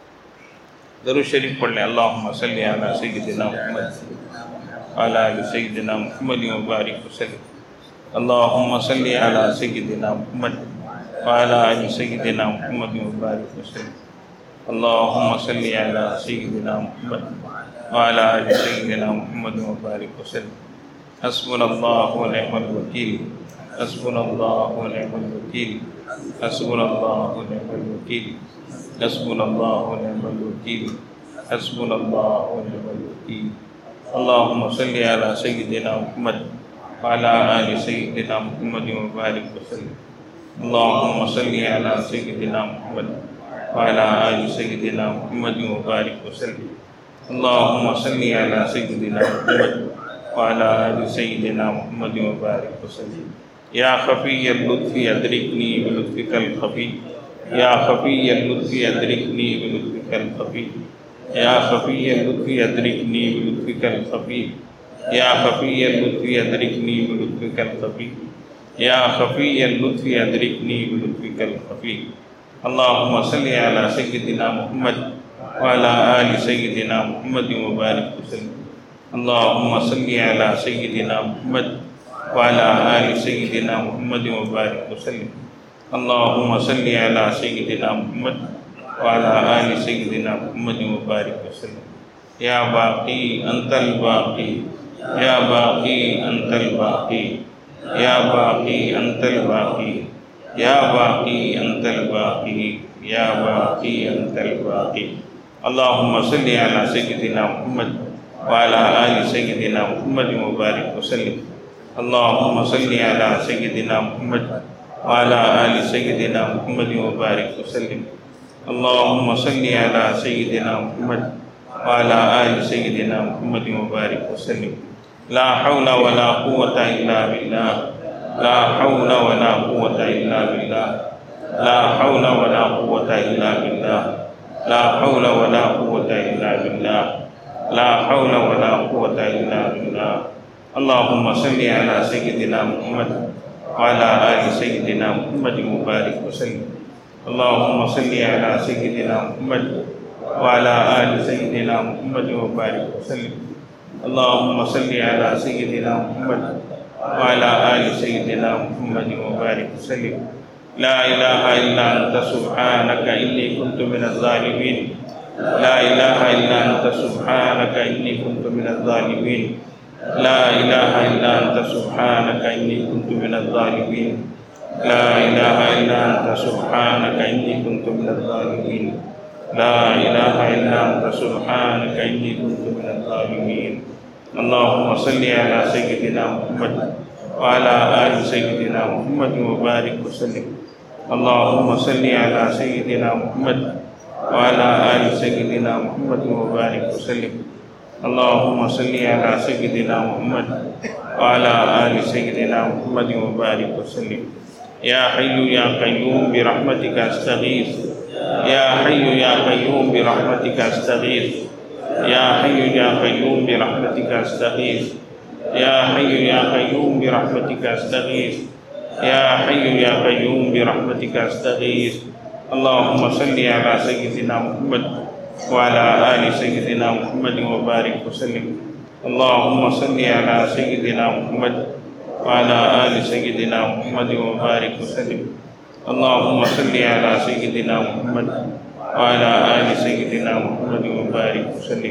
درود شریف پڑھ لیں۔ اللہم صلی علی سیدنا محمد وعلی آل سیدنا محمد وبارک وسلم۔ اللہم صلی علی سیدنا محمد وعلی آل سیدنا محمد وبارک وسلم۔ اللہم صلی علی سیدنا محمد وعلی آل سیدنا محمد وبارک وسلم۔ حسبنا اللہ ونعم الوکیل، حسبنا اللہ ونعم الوکیل، حسبنا اللہ ونعم الوکیل، حسبنا اللہ ونعم الوکیل، حسبنا اللہ ونعم الوکیل۔ اللہم صلی علی سیدنا محمد وعلی آل سیدنا محمد وبارک وسلم۔ اللہم صلی علی سیدنا محمد وعلى آل سيدنا محمد وبارك وسلم. اللهم صل على سيدنا محمد وعلى آل سيدنا محمد وبارك وسلم. يا خفي اللطف أدركني بلطفك الخفي. يا خفي اللطف أدركني بلطفك الخفي. يا خفي اللطف أدركني بلطفك الخفي. يا خفي اللطف أدركني بلطفك الخفي. يا خفي اللطف أدركني بلطفك الخفي. اللهم صل على سيدنا محمد وعلى آل سيدنا محمد وبارك وسلم. اللهم صل على سيدنا محمد وعلى آل سيدنا محمد وبارك وسلم. اللهم صل على سيدنا محمد وعلى آل سيدنا محمد وبارك وسلم. يا باقي أنت الباقي. يا باقي أنت الباقي. يا باقي أنت الباقي. يا باقي أنت الباقي. يا باقي أنت الباقي. اللهم صل على سيدنا محمد وعلى آل سيدنا محمد وبارك وسلم. اللهم صل على سيدنا محمد وعلى آل سيدنا محمد وبارك وسلم. اللهم صل على سيدنا محمد وعلى آل سيدنا محمد وبارك وسلم. لا حول ولا قوة إلا بالله. لا حول ولا قوة إلا بالله. لا حول ولا قوة إلا بالله. لا حول ولا قوة إلا بالله. لا حول ولا قوة إلا بالله. اللهم صل على سيدنا محمد وعلى آل سيدنا محمد وبارك وسلم. اللهم صل على سيدنا محمد وعلى آل سيدنا محمد وبارك وسلم. اللهم صل على سيدنا محمد وعلى آل سيدنا محمد وبارك وسلم. لا إله إلا أنت سبحانك إني كنت من الظالمين. لا إله إلا أنت سبحانك إني كنت من الظالمين. لا إله إلا أنت سبحانك إني كنت من الظالمين. لا إله إلا أنت سبحانك إني كنت من الظالمين. لا إله إلا أنت سبحانك إني كنت من الظالمين. اللهم صل على سيدنا محمد وعلى آل سيدنا محمد وبارك وسلم. اللهم صل على سيدنا محمد وعلى آل سيدنا محمد وبارك وسلم. اللهم صل على سيدنا محمد وعلى آل سيدنا محمد وبارك وسلم. يا حي يا قيوم برحمتك أستغيث. يا حي يا قيوم برحمتك أستغيث. يا حي يا قيوم برحمتك أستغيث. يا حي يا قيوم برحمتك أستغيث. يا حي يا قيوم برحمتك أستغيث. اللهم صل على سيدنا محمد وعلى آل سيدنا محمد وبارك وسلم. اللهم صل على سيدنا محمد وعلى آل سيدنا محمد وبارك وسلم. اللهم صل على سيدنا محمد وعلى آل سيدنا محمد وبارك وسلم.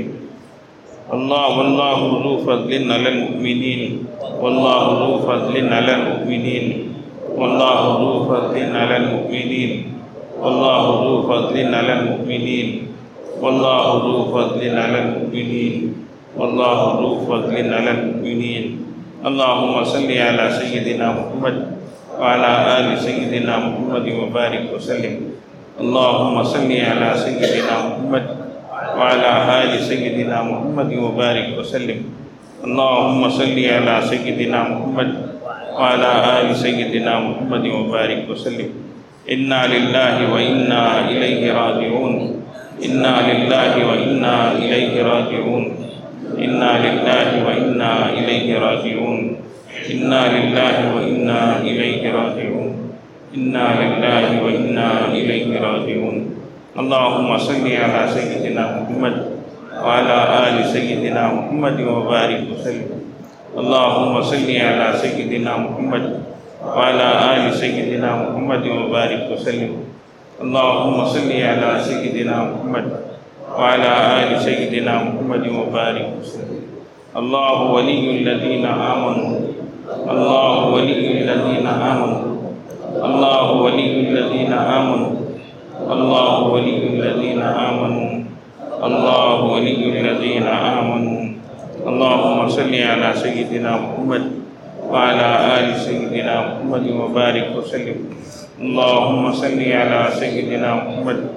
الله والله ذو فضل على المؤمنين. والله ذو فضل على المؤمنين. والله ذو فضل على المؤمنين. والله ذو فضل على المؤمنين. والله ذو فضل على المؤمنين. والله ذو فضل على المؤمنين. اللهم صل على سيدنا محمد وعلى آل سيدنا محمد وبارك وسلم. اللهم صل على سيدنا محمد وعلى آل سيدنا محمد وبارك وسلم. اللهم صل على سيدنا محمد وعلى آل سيدنا محمد وبارك وسلم. إنا لله وإنا إليه راجعون. إنا لله وإنا إليه راجعون. إنا لله وإنا إليه راجعون. إنا لله وإنا إليه راجعون. إنا لله وإنا إليه راجعون. اللهم صل على سيدنا محمد وعلى آل سيدنا محمد وبارك وسلم. اللهم صل على سيدنا محمد وعلى آل سيدنا محمد وبارك وسلم. اللهم صل على سيدنا محمد وعلى آل سيدنا محمد وبارك وسلم. الله ولي الذين آمنوا. الله ولي الذين آمنوا. الله ولي الذين آمنوا. الله ولي الذين آمنوا. الله ولي الذين آمنوا. اللهم صل على سيدنا محمد وعلى آل سيدنا محمد وبارك وسلم. اللهم صل على سيدنا محمد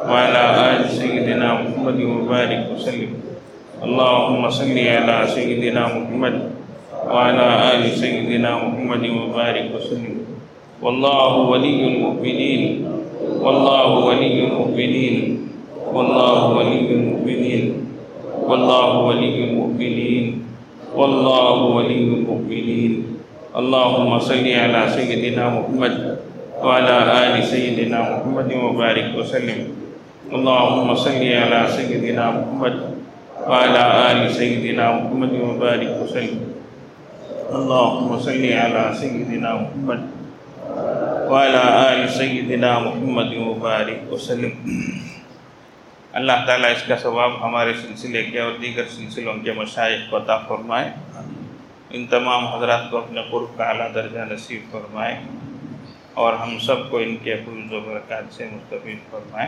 وعلى آل سيدنا محمد وبارك وسلم. اللهم صل على سيدنا محمد وعلى آل سيدنا محمد وبارك وسلم. والله ولي المؤمنين والله ولي المؤمنين والله ولي المؤمنين والله ولي المؤمنين والله ولي المؤمنين. اللهم صل على سيدنا محمد وعلى آل سيدنا محمد وبارك وسلم. اللهم صل على سيدنا محمد وعلى آل سيدنا محمد وبارك وسلم. اللهم صل على سيدنا محمد وعلى آل سيدنا محمد وبارك وسلم. اللہ تعالیٰ اس کا ثواب ہمارے سلسلے کے اور دیگر سلسلوں کے مشائخ کو عطا فرمائے. ان تمام حضرات کو اپنے قرب کا اعلیٰ درجہ نصیب فرمائے اور ہم سب کو ان کے فضل و برکات سے مستفید فرمائے.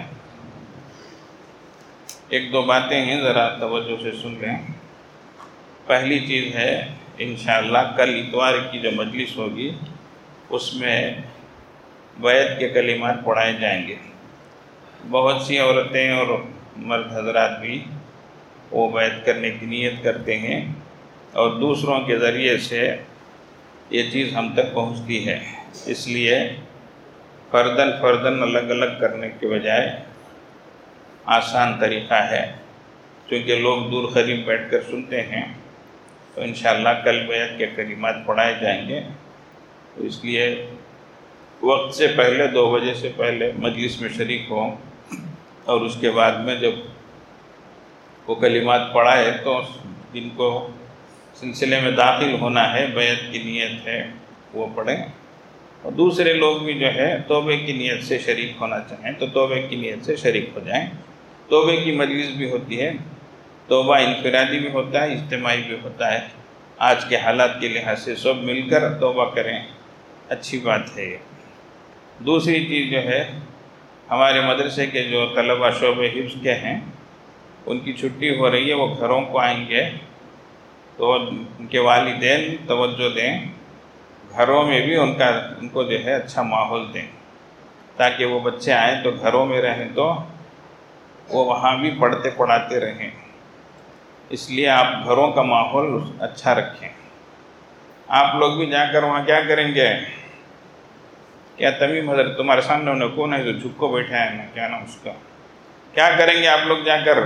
ایک دو باتیں ہیں، ذرا توجہ سے سن لیں. پہلی چیز ہے انشاءاللہ کل اتوار کی جو مجلس ہوگی اس میں بیعت کے کلمات پڑھائے جائیں گے. بہت سی عورتیں اور مرد حضرات بھی وہ بیعت کرنے کی نیت کرتے ہیں اور دوسروں کے ذریعے سے یہ چیز ہم تک پہنچتی ہے. اس لیے فردن فردن الگ الگ کرنے کے بجائے آسان طریقہ ہے، کیونکہ لوگ دور قریب بیٹھ کر سنتے ہیں، تو انشاءاللہ کل بیعت کے کلمات پڑھائے جائیں گے. تو اس لیے وقت سے پہلے دو بجے سے پہلے مجلس میں شریک ہوں اور اس کے بعد میں جب وہ کلمات پڑھائے تو جن کو سلسلے میں داخل ہونا ہے، بیعت کی نیت ہے، وہ پڑھیں. اور دوسرے لوگ بھی جو ہے توبے کی نیت سے شریک ہونا چاہیں تو توبے کی نیت سے شریک ہو جائیں. توبے کی مجلس بھی ہوتی ہے، توبہ انفرادی بھی ہوتا ہے، اجتماعی بھی ہوتا ہے. آج کے حالات کے لحاظ سے سب مل کر توبہ کریں، اچھی بات ہے یہ. دوسری چیز جو ہے، ہمارے مدرسے کے جو طلبہ شعبہ حفظ کے ہیں ان کی چھٹی ہو رہی ہے، وہ گھروں کو آئیں گے تو ان کے والدین توجہ دیں، گھروں میں بھی ان کا ان کو جو ہے اچھا ماحول دیں تاکہ وہ بچے آئیں تو گھروں میں رہیں تو وہ وہاں بھی پڑھتے پڑھاتے رہیں. اس لیے آپ گھروں کا ماحول اچھا رکھیں. آپ لوگ بھی جا کر وہاں کیا کریں گے؟ کیا تمیم حضرت تمہارے سامنے انہیں کون ہے جو جھک کو بیٹھا ہے نا، کیا نام اس کا، کیا کریں گے آپ لوگ جا کر؟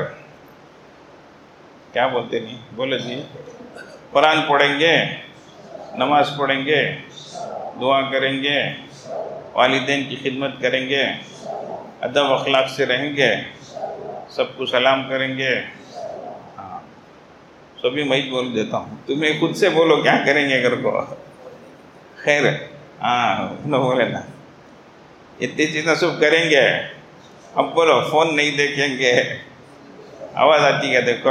کیا بولتے نہیں بولے جی؟ قرآن پڑھیں گے، نماز پڑھیں گے، دعا کریں گے، والدین کی خدمت کریں گے، ادب اخلاق سے رہیں گے، سب کو سلام کریں گے. ہاں سبھی میں ہی بول دیتا ہوں، تمہیں خود سے بولو کیا کریں گے گھر کو. خیر ہاں نہ بولے نا، اتنی چیزیں سب کریں گے. اب بولو فون نہیں دیکھیں گے، آواز آتی ہے دیکھو.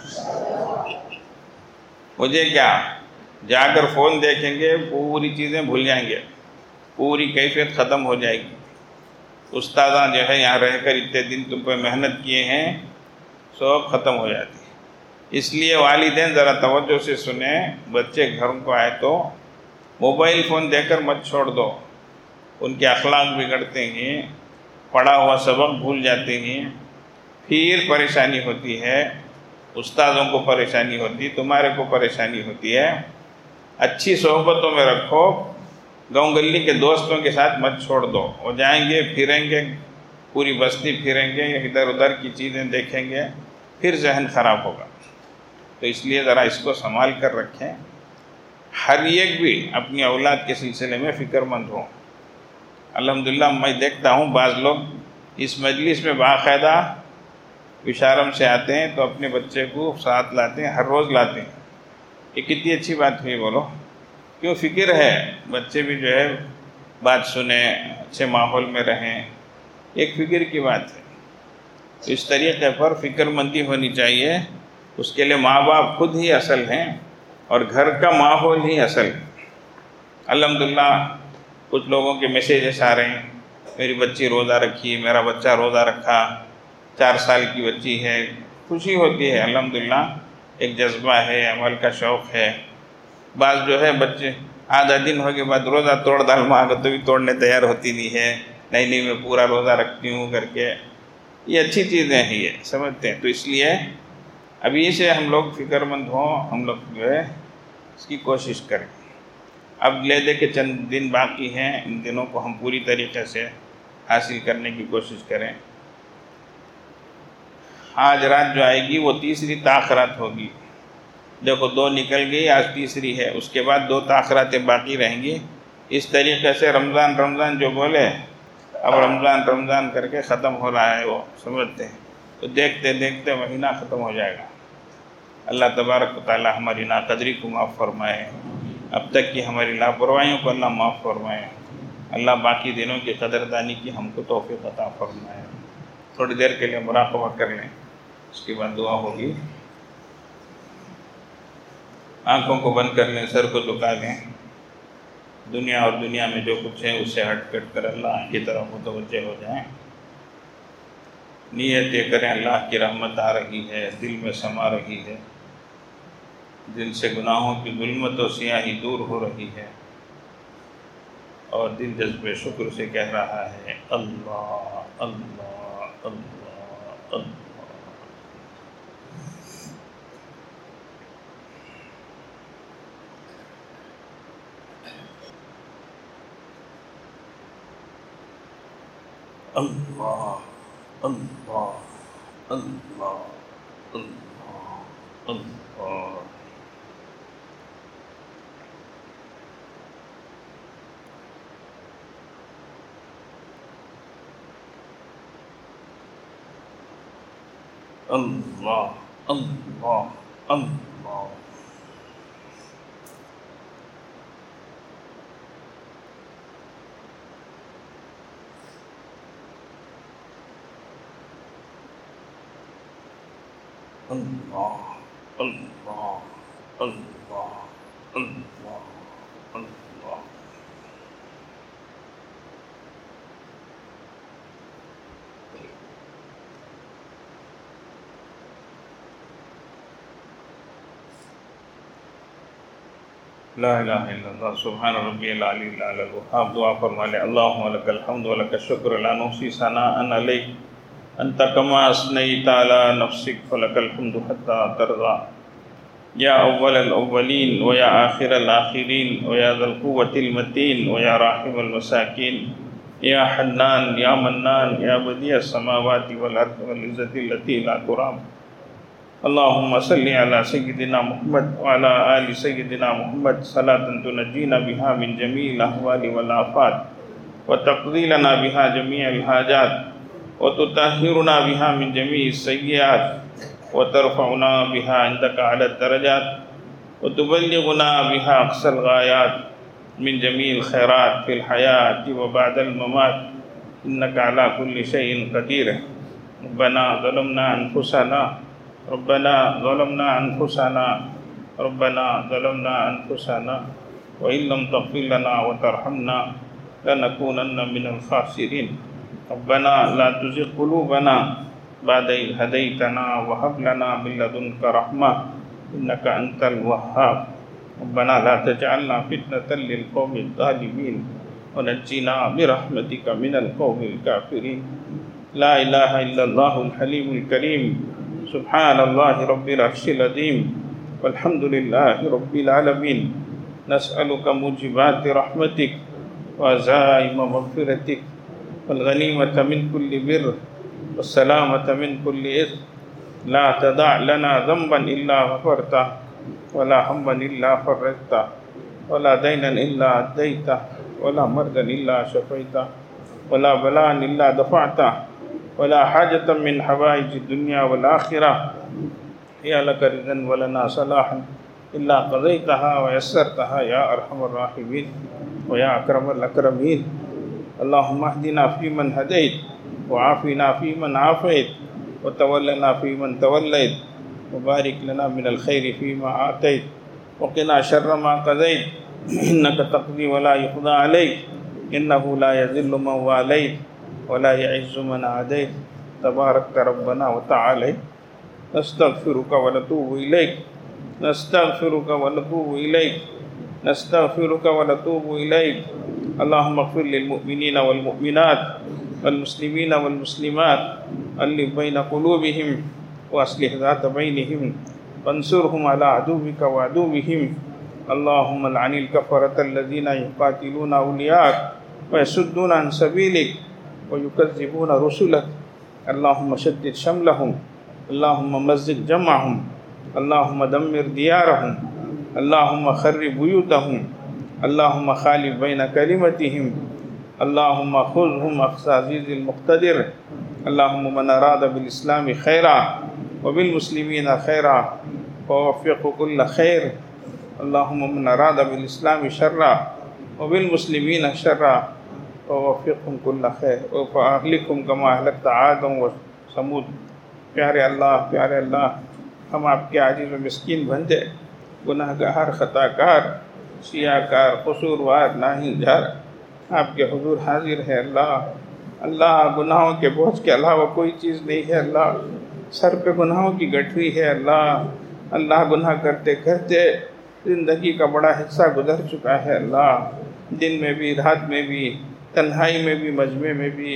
مجھے کیا جا کر فون دیکھیں گے پوری چیزیں بھول جائیں گے، پوری کیفیت ختم ہو جائے گی. استاذان جو ہے یہاں رہ کر اتنے دن تم پہ محنت کیے ہیں، سب ختم ہو جاتی ہے. اس لیے والدین ذرا توجہ سے سنیں، بچے گھروں کو آئے تو موبائل فون دے کر مت چھوڑ دو. ان کے اخلاق بگڑتے ہیں، پڑھا ہوا سبق بھول جاتے ہیں، پھر پریشانی ہوتی ہے، استاذوں کو پریشانی ہوتی، تمہارے کو پریشانی ہوتی ہے. اچھی صحبتوں میں رکھو، گاؤں گلی کے دوستوں کے ساتھ مت چھوڑ دو. وہ جائیں گے پھریں گے، پوری بستی پھریں گے، ادھر ادھر کی چیزیں دیکھیں گے، پھر ذہن خراب ہوگا. تو اس لیے ذرا اس کو سنبھال کر رکھیں. ہر ایک بھی اپنی اولاد کے سلسلے میں فکر مند ہو. الحمدللہ میں دیکھتا ہوں بعض لوگ اس مجلس میں باقاعدہ بشارم سے آتے ہیں تو اپنے بچے کو ساتھ لاتے ہیں، ہر روز لاتے ہیں. یہ کتنی اچھی بات ہوئی بولو. کیوں؟ فکر ہے، بچے بھی جو ہے بات سنیں، اچھے ماحول میں رہیں، ایک فکر کی بات ہے. اس طریقے پر فکر مندی ہونی چاہیے. اس کے لیے ماں باپ خود ہی اصل ہیں اور گھر کا ماحول ہی اصل ہے. الحمدللہ کچھ لوگوں کے میسیجز آ رہے ہیں، میری بچی روزہ رکھی، میرا بچہ روزہ رکھا، چار سال کی بچی ہے. خوشی ہوتی ہے، الحمدللہ ایک جذبہ ہے، عمل کا شوق ہے. بعض جو ہے بچے آدھا دن ہو کے بعد روزہ توڑ ڈال، ماں کو تو بھی توڑنے تیار ہوتی نہیں ہے، نہیں نہیں میں پورا روزہ رکھتی ہوں کر کے. یہ اچھی چیزیں ہیں، یہ سمجھتے ہیں. تو اس لیے ابھی سے ہم لوگ فکر مند ہوں، ہم لوگ جو ہے اس کی کوشش کریں. اب لے دے کے چند دن باقی ہیں، ان دنوں کو ہم پوری طریقے سے حاصل کرنے کی کوشش کریں. آج رات جو آئے گی وہ تیسری تاخرات ہوگی. دیکھو دو نکل گئی، آج تیسری ہے، اس کے بعد دو تاخراتیں باقی رہیں گی. اس طریقے سے رمضان رمضان جو بولے اب رمضان رمضان کر کے ختم ہو رہا ہے، وہ سمجھتے ہیں. تو دیکھتے دیکھتے مہینہ ختم ہو جائے گا. اللہ تبارک و تعالی ہماری ناقدری کو معاف فرمائے، اب تک کی ہماری لاپرواہیوں کو اللہ معاف فرمائے. اللہ باقی دنوں کی قدردانی کی ہم کو توفیق عطا فرمائے. تھوڑی دیر کے لیے مراقبہ کر لیں، اس کے بعد دعا ہوگی. آنکھوں کو بند کر لیں، سر کو جھکا لیں. دنیا اور دنیا میں جو کچھ ہے اس سے ہٹ کٹ کر اللہ کی طرف متوجہ ہو جائیں. نیت یہ کریں اللہ کی رحمت آ رہی ہے، دل میں سما رہی ہے، دل سے گناہوں کی ظلمت و سیاہی دور ہو رہی ہے، اور دل جذبے شکر سے کہہ رہا ہے اللہ اللہ اللہ اللہ. اللہ اللہ اللہ اللہ اللہ. اللہ اللہ اللہ. اللہ اللہ اللہ اللہ اللہ. لا الہ الا اللہ سبحان ربی العلی الاعلی الوہاب. دعا فرما لیں. اللہم لک الحمد ولک الشکر لا نحصی ثناء علیک انت کما اثنیت علی نفسک فلک الحمد حتی ترضی. یا اول الاولین و یا آخر الآخرین و یا ذا القوة المتین و یا راحم المساکین یا حنان یا منان یا بدیع السماوات والارض والعزت التي لا ترام. اللہم صلی علی سیدنا محمد وعلی آل سیدنا محمد صلاۃ تنجینا بها من جمیع الاحوال والآفات وتقضی لنا بها جمیع الحاجات وتطہرنا بها من جمیع السیئات وترفعنا بها عندك على الدرجات وتبلغنا بها اقصى الغایات من جمیع الخیرات فی الحیاة وبعد الممات انك على كل شيء قدیر. ربنا ظلمنا انفسنا ربنا ظلمنا انفسنا ربنا ظلمنا انفسنا وان لم تغفر لنا وترحمنا لنكونن من الخاسرين. ربنا لا تزغ قلوبنا بعد إذ هديتنا وهب لنا من لدنك رحمة إنك أنت الوهاب. ربنا لا تجعلنا فتنة للقوم الظالمين ونجنا برحمتك من القوم الكافرين. لا إله إلا الله الحليم الكريم. سبحان الله رب العرش العظيم والحمد لله رب العالمين. نسألك موجبات رحمتك وعزائم مغفرتك والغنيمة من كل بر والسلامة من كل إثم. لا تدع لنا ذنبا إلا غفرته ولا هما إلا فرجته ولا دينا إلا أديته ولا مرضا إلا شفيته ولا بلاء إلا دفعته ولا حاجة من حوائج الدنيا والآخرة هي لك رضا ولنا صلاحا إلا قضيتها ويسرتها يا أرحم الراحمين ويا أكرم الأكرمين. اللهم اهدنا فيمن هديت وعافنا فيمن عافيت وتولنا فيمن توليت وبارك لنا من الخير فيما آتيت وقنا شر ما قضيت إنك تقضي ولا يقضى عليك إنه لا يذل من واليت ولا يعز من عاديت تبارك ربنا وتعالى. نستغفرك ونتوب إليك نستغفرك ونتوب إليك نستغفرك ونتوب إليك. اللهم اغفر للمؤمنين والمؤمنات والمسلمين والمسلمات ألف بين قلوبهم وأصلح ذات بينهم وانصرهم على عدوك وعدوهم اللهم لعن الكفرة الذين يقاتلون أولياءك ويصدون عن سبيلك ويكذبون رسلك اللهم شتت شملهم اللهم مزق جمعهم اللهم دمر ديارهم اللهم خرب بيوتهم اللهم خالف بين كلمتهم اللهم خذهم أخذ عزيز المقتدر اللهم من أراد بالإسلام خيرا وبالمسلمين خيرا ووفقه كل خير اللهم من أراد بالإسلام شرا وبالمسلمين شرا ووفقهم كل خير وأهلكم كما أهلكت عاد وثمود. پیارے اللہ پیارے اللہ، ہم آپ کے عاجز و مسکین بندے، گناہ گار، خطا کار، سیاہ کار، قصوروار، ناہنجار آپ کے حضور حاضر ہے اللہ۔ اللہ گناہوں کے بوجھ کے علاوہ کوئی چیز نہیں ہے اللہ، سر پہ گناہوں کی گٹھری ہے اللہ۔ اللہ گناہ کرتے کرتے زندگی کا بڑا حصہ گزر چکا ہے اللہ، دن میں بھی، رات میں بھی، تنہائی میں بھی، مجمع میں بھی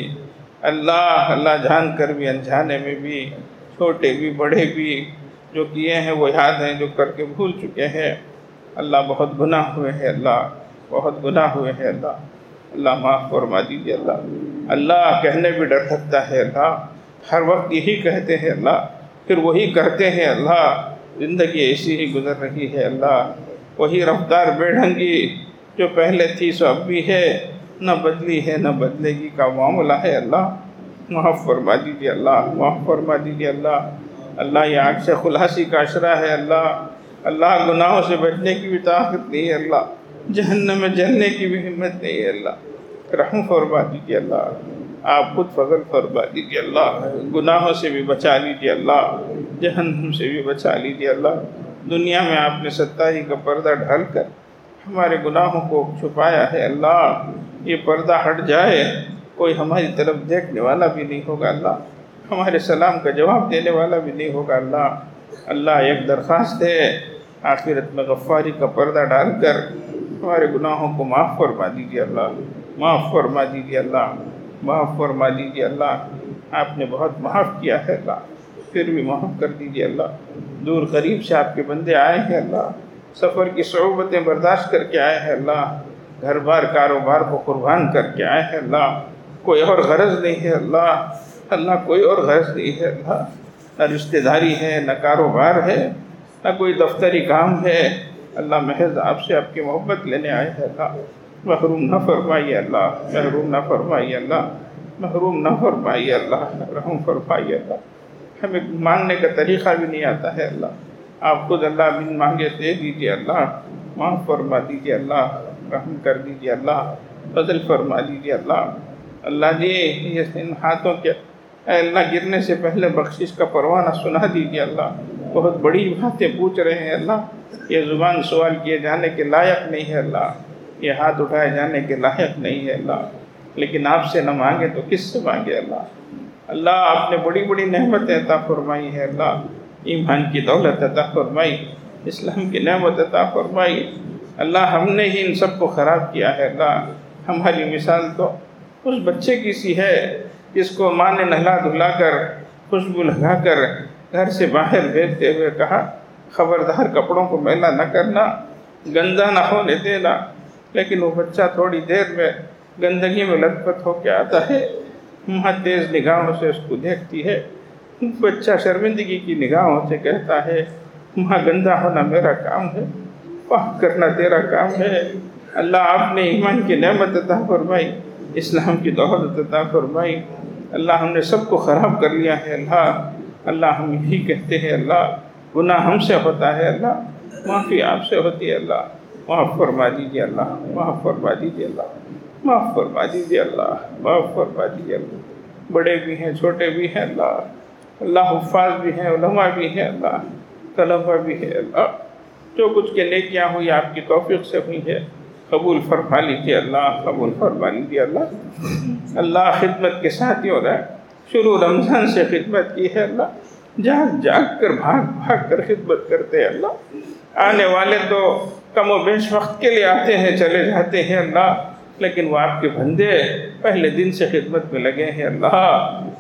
اللہ اللہ جان کر بھی، انجانے میں بھی، چھوٹے بھی بڑے بھی، جو کیے ہیں وہ یاد ہیں، جو کر کے بھول چکے ہیں اللہ۔ بہت گناہ ہوئے ہیں اللہ، بہت گناہ ہوئے ہیں اللہ۔ اللہ معاف فرما دیجیے اللہ۔ اللہ کہنے بھی ڈر لگتا ہے اللہ، ہر وقت یہی کہتے ہیں اللہ، پھر وہی کرتے ہیں اللہ۔ زندگی ایسی ہی گزر رہی ہے اللہ، وہی رفتار بے ڈھنگی جو پہلے تھی سو اب بھی ہے، نہ بدلی ہے نہ بدلے گی کا معاملہ ہے اللہ۔ معاف فرما دیجیے اللہ، معاف فرما دیجیے اللہ۔ اللہ یہ آگ سے خلاصی کا اشرا ہے اللہ۔ اللہ گناہوں سے بچنے کی بھی طاقت نہیں ہے اللہ، جہنم میں جلنے کی بھی ہمت نہیں ہے اللہ۔ رحم فرما دیجیے اللہ، آپ خود فضل فرما دیجیے اللہ۔ گناہوں سے بھی بچا لیجیے اللہ، جہنم سے بھی بچا لیجیے اللہ۔ دنیا میں آپ نے ستائی کا پردہ ڈھال کر ہمارے گناہوں کو چھپایا ہے اللہ۔ یہ پردہ ہٹ جائے، کوئی ہماری طرف دیکھنے والا بھی نہیں ہوگا اللہ، ہمارے سلام کا جواب دینے والا بھی نہیں ہوگا اللہ۔ اللہ ایک درخواست ہے، آخرت میں غفاری کا پردہ ڈال کر ہمارے گناہوں کو معاف فرما دیجیے اللہ، معاف فرما دیجیے اللہ، معاف فرما دیجیے اللہ۔ آپ نے بہت معاف کیا ہے اللہ، پھر بھی معاف کر دیجیے اللہ۔ دور قریب سے آپ کے بندے آئے ہیں اللہ، سفر کی صعوبتیں برداشت کر کے آئے ہیں اللہ، گھر بار کاروبار کو قربان کر کے آئے ہیں اللہ۔ کوئی اور غرض نہیں ہے اللہ، اللہ کوئی اور غرض نہیں ہے اللہ، نہ رشتہ داری ہے، نہ کاروبار ہے، نہ کوئی دفتری کام ہے اللہ، محض آپ سے آپ کی محبت لینے آئے ہیں اللہ۔ محروم نہ فرمائیے اللہ، محروم نہ فرمائیے اللہ، محروم نہ فرمائیے اللہ، رحم فرمائیے اللہ۔ ہمیں مانگنے کا طریقہ بھی نہیں آتا ہے اللہ، آپ خود اللہ بن مانگے دے دیجیے اللہ، معاف فرما دیجیے اللہ، رحم کر دیجیے اللہ، فضل فرما دیجیے اللہ۔ اللہ جی یہ ان ہاتھوں کے اے اللہ گرنے سے پہلے بخشش کا پروانہ سنا دیجیے اللہ۔ بہت بڑی باتیں پوچھ رہے ہیں اللہ، یہ زبان سوال کیے جانے کے لائق نہیں ہے اللہ، یہ ہاتھ اٹھائے جانے کے لائق نہیں ہے اللہ، لیکن آپ سے نہ مانگے تو کس سے مانگے اللہ۔ اللہ آپ نے بڑی بڑی نعمتیں عطا فرمائی ہے اللہ، ایمان کی دولت عطا فرمائی، اسلام کی نعمت عطا فرمائی اللہ۔ ہم نے ہی ان سب کو خراب کیا ہے اللہ۔ ہماری مثال تو اس بچے کی سی ہے جس کو ماں نے نہلا دھلا کر خوشبو لگا کر گھر سے باہر بھیجتے ہوئے کہا خبردار کپڑوں کو میلا نہ کرنا، گندا نہ ہونے دینا، لیکن وہ بچہ تھوڑی دیر میں گندگی میں لت پت ہو کے آتا ہے، ماں تیز نگاہوں سے اس کو دیکھتی ہے، بچہ شرمندگی کی نگاہوں سے کہتا ہے ماں گندا ہونا میرا کام ہے، پاک کرنا تیرا کام ہے۔ اللہ آپ نے ایمان کی نعمت عطا فرمائی، اسلام کی دولت عطا فرمائی اللہ۔ ہم نے سب کو خراب کر لیا ہے اللہ۔ اللہ ہم یہی کہتے ہیں اللہ گناہ ہم سے ہوتا ہے اللہ، معافی آپ سے ہوتی ہے اللہ، معاف فرما دیجیے اللہ، معاف فرما دیجیے اللہ، معاف فرما دیجیے اللہ، معاف فرما دیجیے اللہ۔ بڑے بھی ہیں چھوٹے بھی ہیں اللہ، اللہ حفاظ بھی ہیں، علماء بھی ہیں اللہ، طلبہ بھی ہے اللہ، جو کچھ کے نیکیاں ہوئی آپ کی توفیق سے ہوئی ہے قبول فرما لیجیے اللہ، قبول فرما لیجیے اللہ۔ اللہ خدمت کے ساتھ ہو رہا ہے، شروع رمضان سے خدمت کی ہے اللہ، جاگ جاگ کر بھاگ بھاگ کر خدمت کرتے ہیں اللہ۔ آنے والے تو کم و بیش وقت کے لیے آتے ہیں چلے جاتے ہیں اللہ، لیکن وہ آپ کے بندے پہلے دن سے خدمت میں لگے ہیں اللہ۔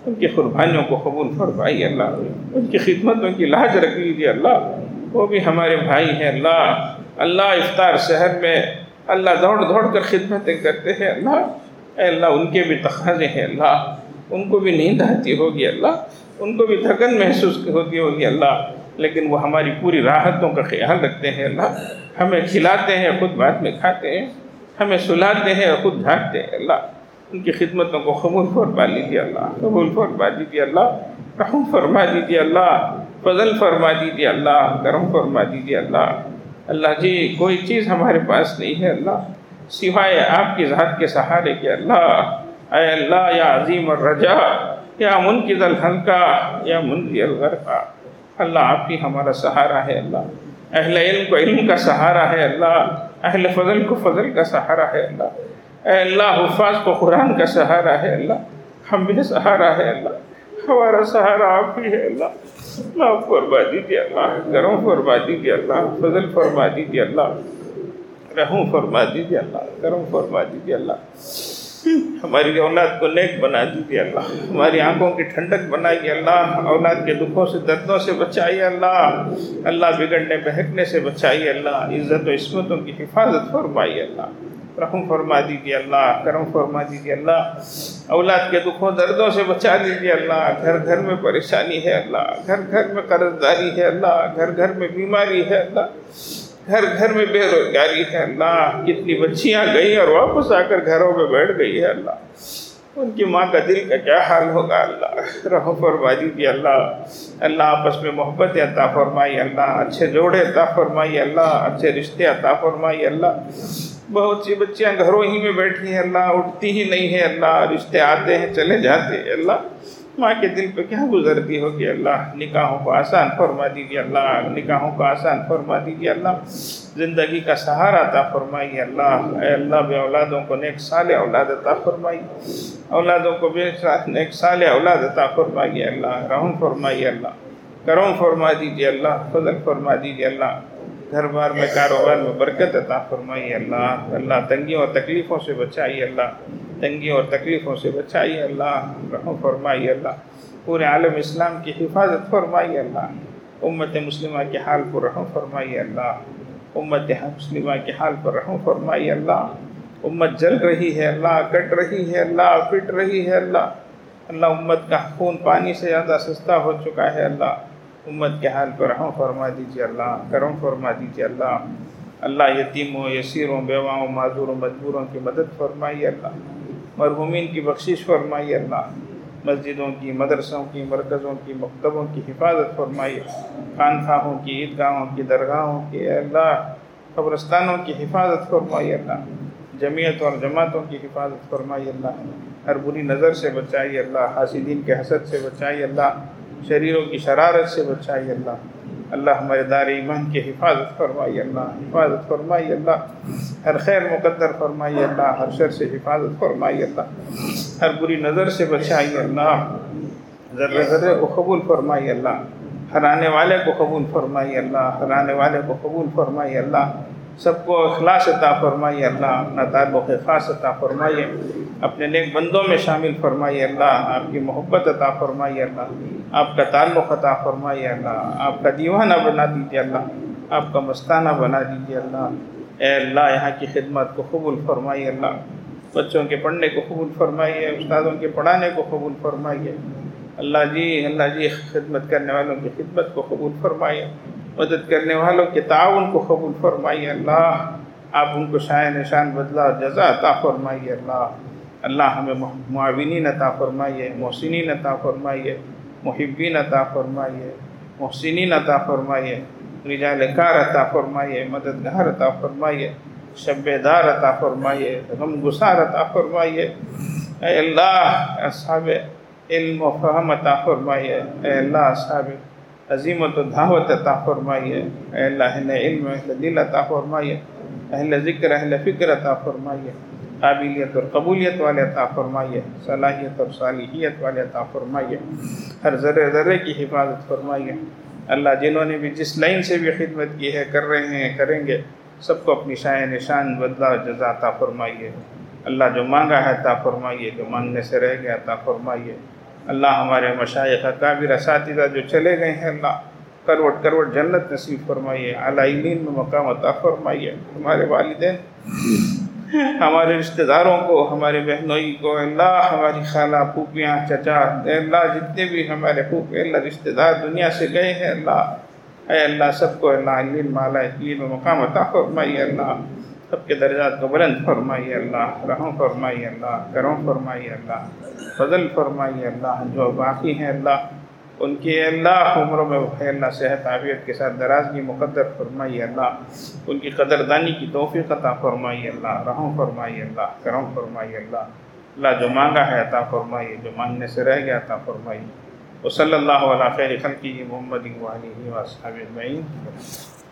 ان کی قربانیوں کو قبول فرمائیے اللہ، ان کی خدمتوں کی لاج رکھ لیجیے اللہ، وہ بھی ہمارے بھائی ہیں اللہ۔ اللہ افطار شہر میں اللہ دوڑ دوڑ کر خدمتیں کرتے ہیں اللہ، اے اللہ ان کے بھی تقاضے ہیں اللہ، ان کو بھی نیند آتی ہوگی اللہ، ان کو بھی تھکن محسوس ہوتی ہوگی اللہ، لیکن وہ ہماری پوری راحتوں کا خیال رکھتے ہیں اللہ، ہمیں کھلاتے ہیں خود بعد میں کھاتے ہیں، ہمیں سلاتے ہیں خود جھاگتے ہیں اللہ، ان کی خدمتوں کو قبول فرما لیجیے اللہ، قبول فرما دیجیے اللہ، رحم فرما دیجیے اللہ، فضل فرما دیجیے اللہ، کرم فرما دیجیے اللہ۔ اللہ جی کوئی چیز ہمارے پاس نہیں ہے اللہ سوائے آپ کی ذات کے سہارے کے اللہ، اے اللہ یا عظیم الرجا، یا منقذ الحلقہ، یا منجی الغرقہ، اللہ آپ ہی ہمارا سہارا ہے اللہ، اہل علم کو علم کا سہارا ہے اللہ، اہل فضل کو فضل کا سہارا ہے اللہ، اے اللہ حفاظ کو قرآن کا سہارا ہے اللہ، ہم بھی سہارا ہے اللہ، ہمارا سہارا آپ ہی ہے اللہ، معاف فرما دیجیے اللہ، کرم فرما دیجیے اللہ، فضل فرما دیجیے اللہ، رحم فرما دیجیے اللہ، کرم فرما دیجیے اللہ، ہماری اولاد کو نیک بنا دیجیے اللہ، ہماری آنکھوں کی ٹھنڈک بنائیے اللہ، اولاد کے دکھوں سے دردوں سے بچائیے اللہ، اللہ بگڑنے بہکنے سے بچائیے اللہ، عزت و عصمتوں کی حفاظت فرمائیے اللہ، رحم فرما دیجیے اللہ، کرم فرما دیجیے اللہ، اولاد کے دکھوں دردوں سے بچا دیجیے اللہ، گھر گھر میں پریشانی ہے اللہ، گھر گھر میں قرض داری ہے اللہ، گھر گھر میں بیماری ہے اللہ، گھر گھر میں بے روزگاری ہے اللہ، کتنی بچیاں گئی اور واپس آ کر گھروں میں بیٹھ گئی ہے اللہ، ان کی ماں کا دل کا کیا حال ہوگا اللہ، رحم فرما دیجیے اللہ، اللہ آپس میں محبت عطا فرمائیے اللہ، اچھے جوڑے عطا فرمائیے اللہ، اچھے رشتے عطا فرمائیے اللہ، بہت سی بچیاں گھروں ہی میں بیٹھی ہیں اللہ، اٹھتی ہی نہیں ہے اللہ، رشتے آتے ہیں چلے جاتے ہیں اللہ، ماں کے دل پہ کیا گزرتی ہوگی اللہ، نکاحوں کو آسان فرما دیجیے اللہ، نکاحوں کو آسان فرما دیجیے اللہ، زندگی کا سہارا عطا فرمائیے اللہ، اے اللہ بے اولادوں کو نیک صالح اولاد عطا فرمائیے، اولادوں کو بے نیک صالح اولاد عطا فرمائیے اللہ، رحم فرمائیے اللہ، کرم فرما دیجیے اللہ، فضل فرما دیجیے اللہ، گھر بار میں کاروبار میں برکت عطا فرمائیے اللہ، اللہ تنگیوں اور تکلیفوں سے بچائیے اللہ، تنگیوں اور تکلیفوں سے بچائیے اللہ، رحم فرمائیے اللہ، پورے عالم اسلام کی حفاظت فرمائیے اللہ، امت مسلمہ کے حال پر رحم فرمائیے اللہ، امت مسلمہ کے حال پر رحم فرمائیے اللہ، امت جل رہی ہے اللہ، کٹ رہی ہے اللہ، پٹ رہی ہے اللہ، اللہ امت کا خون پانی سے زیادہ سستا ہو چکا ہے اللہ، امت کے حال پر رحم فرما دیجیے اللہ، کرم فرما دیجیے اللہ، اللہ یتیموں یسیروں بیواؤں معذوروں مجبوروں کی مدد فرمائیے اللہ، مرحومین کی بخشش فرمائیے اللہ، مسجدوں کی مدرسوں کی مرکزوں کی مکتبوں کی حفاظت فرمائیے، خانخواہوں کی عیدگاہوں کی درگاہوں کی اے اللہ قبرستانوں کی حفاظت فرمائیے اللہ، جمعیت اور جماعتوں کی حفاظت فرمائیے اللہ، ہر بری نظر سے بچائیے اللہ، حاسدین کے حسد سے بچائیے اللہ، شریروں کی شرارت سے بچائیے اللہ، اللہ ہمارے دار ایمان کی حفاظت فرمائیے اللہ، حفاظت فرمائیے اللہ، ہر خیر مقدر فرمائیے اللہ، ہر شر سے حفاظت فرمائیے اللہ، ہر بری نظر سے بچائیے اللہ، ذرے ذرے کو قبول فرمائیے اللہ، ہر آنے والے کو قبول فرمائیے اللہ، ہر آنے والے کو قبول فرمائیے اللہ، سب کو اخلاص عطا فرمائیے اللہ، اپنا تعلق خاص عطا فرمائیے، اپنے نیک بندوں میں شامل فرمائیے اللہ، آپ کی محبت عطا فرمائیے اللہ، آپ کا تعلق عطا فرمائیے اللہ، آپ کا دیوانہ بنا دیجیے اللہ، آپ کا مستانہ بنا دیجیے اللہ، اے اللہ یہاں کی خدمت کو قبول فرمائیے اللہ، بچوں کے پڑھنے کو قبول فرمائیے، استادوں کے پڑھانے کو قبول فرمائیے اللہ جی، اللہ جی خدمت کرنے والوں کی خدمت کو قبول فرمائیے، مدد کرنے والوں کے تعاون کو قبول فرمائیے اللہ، آپ ان کو شائع نشان بدلہ اور جزا عطا فرمائیے اللہ، اللہ ہمیں معاونین عطا فرمائیے، محسنین عطا فرمائیے، محبین عطا فرمائیے، محسنین عطا فرمائیے، رجال کار عطا فرمائیے، مددگار عطا فرمائیے، شب دار عطا فرمائیے، غم گسار عطا فرمائیے، اے اللہ اصحاب علم و فہم عطا فرمائیے، اے اللہ اصحاب عظیمت و دعوت عطا فرمائیے، اے اللہ اہل علم اہل دل عطا فرمائیے، اہل ذکر اہل فکر عطا فرمائیے، قابلیت اور قبولیت والے عطا فرمائیے، صلاحیت اور صالحیت والے عطا فرمائیے، ہر ذرے ذرے کی حفاظت فرمائیے اللہ، جنہوں نے بھی جس لائن سے بھی خدمت کی ہے، کر رہے ہیں، کریں گے، سب کو اپنی شائع نشان بدلہ اور جزا عطا فرمائیے اللہ، جو مانگا ہے عطا فرمائیے، جو مانگنے سے رہ گیا عطا فرمائیے اللہ ہمارے مشائخ اکابر اساتذہ جو چلے گئے ہیں اللہ کروٹ کروٹ جنت نصیب فرمائیے، اعلیٰ علین میں مقام عطا فرمائیے، ہمارے والدین ہمارے رشتہ داروں کو، ہمارے بہنوئی کو اللہ، ہماری خالہ پھوپھیاں چچا اے اللہ جتنے بھی ہمارے پھوپھے اللہ رشتہ دار دنیا سے گئے ہیں اللہ، اے اللہ سب کو اللہ علین مالا علین میں مقام عطا فرمائیے اللہ، سب کے درجات کو بلند فرمائیے اللہ، رحم فرمائیے اللہ، کرم فرمائیے اللہ، فضل فرمائیے اللہ، جو باقی ہیں اللہ ان کے اللہ عمروں میں ہے اللہ صحت عافیت کے ساتھ درازگی مقدر فرمائیے اللہ، ان کی قدردانی کی توفیق عطا فرمائیے اللہ، رحم فرمائیے اللہ، کرم فرمائیے اللہ، اللہ جو مانگا ہے عطا فرمائیے، جو مانگنے سے رہ گیا عطا فرمائیے، وصلی اللہ علی خیر خلقہ محمد و آلہ و اصحابہ اجمعین۔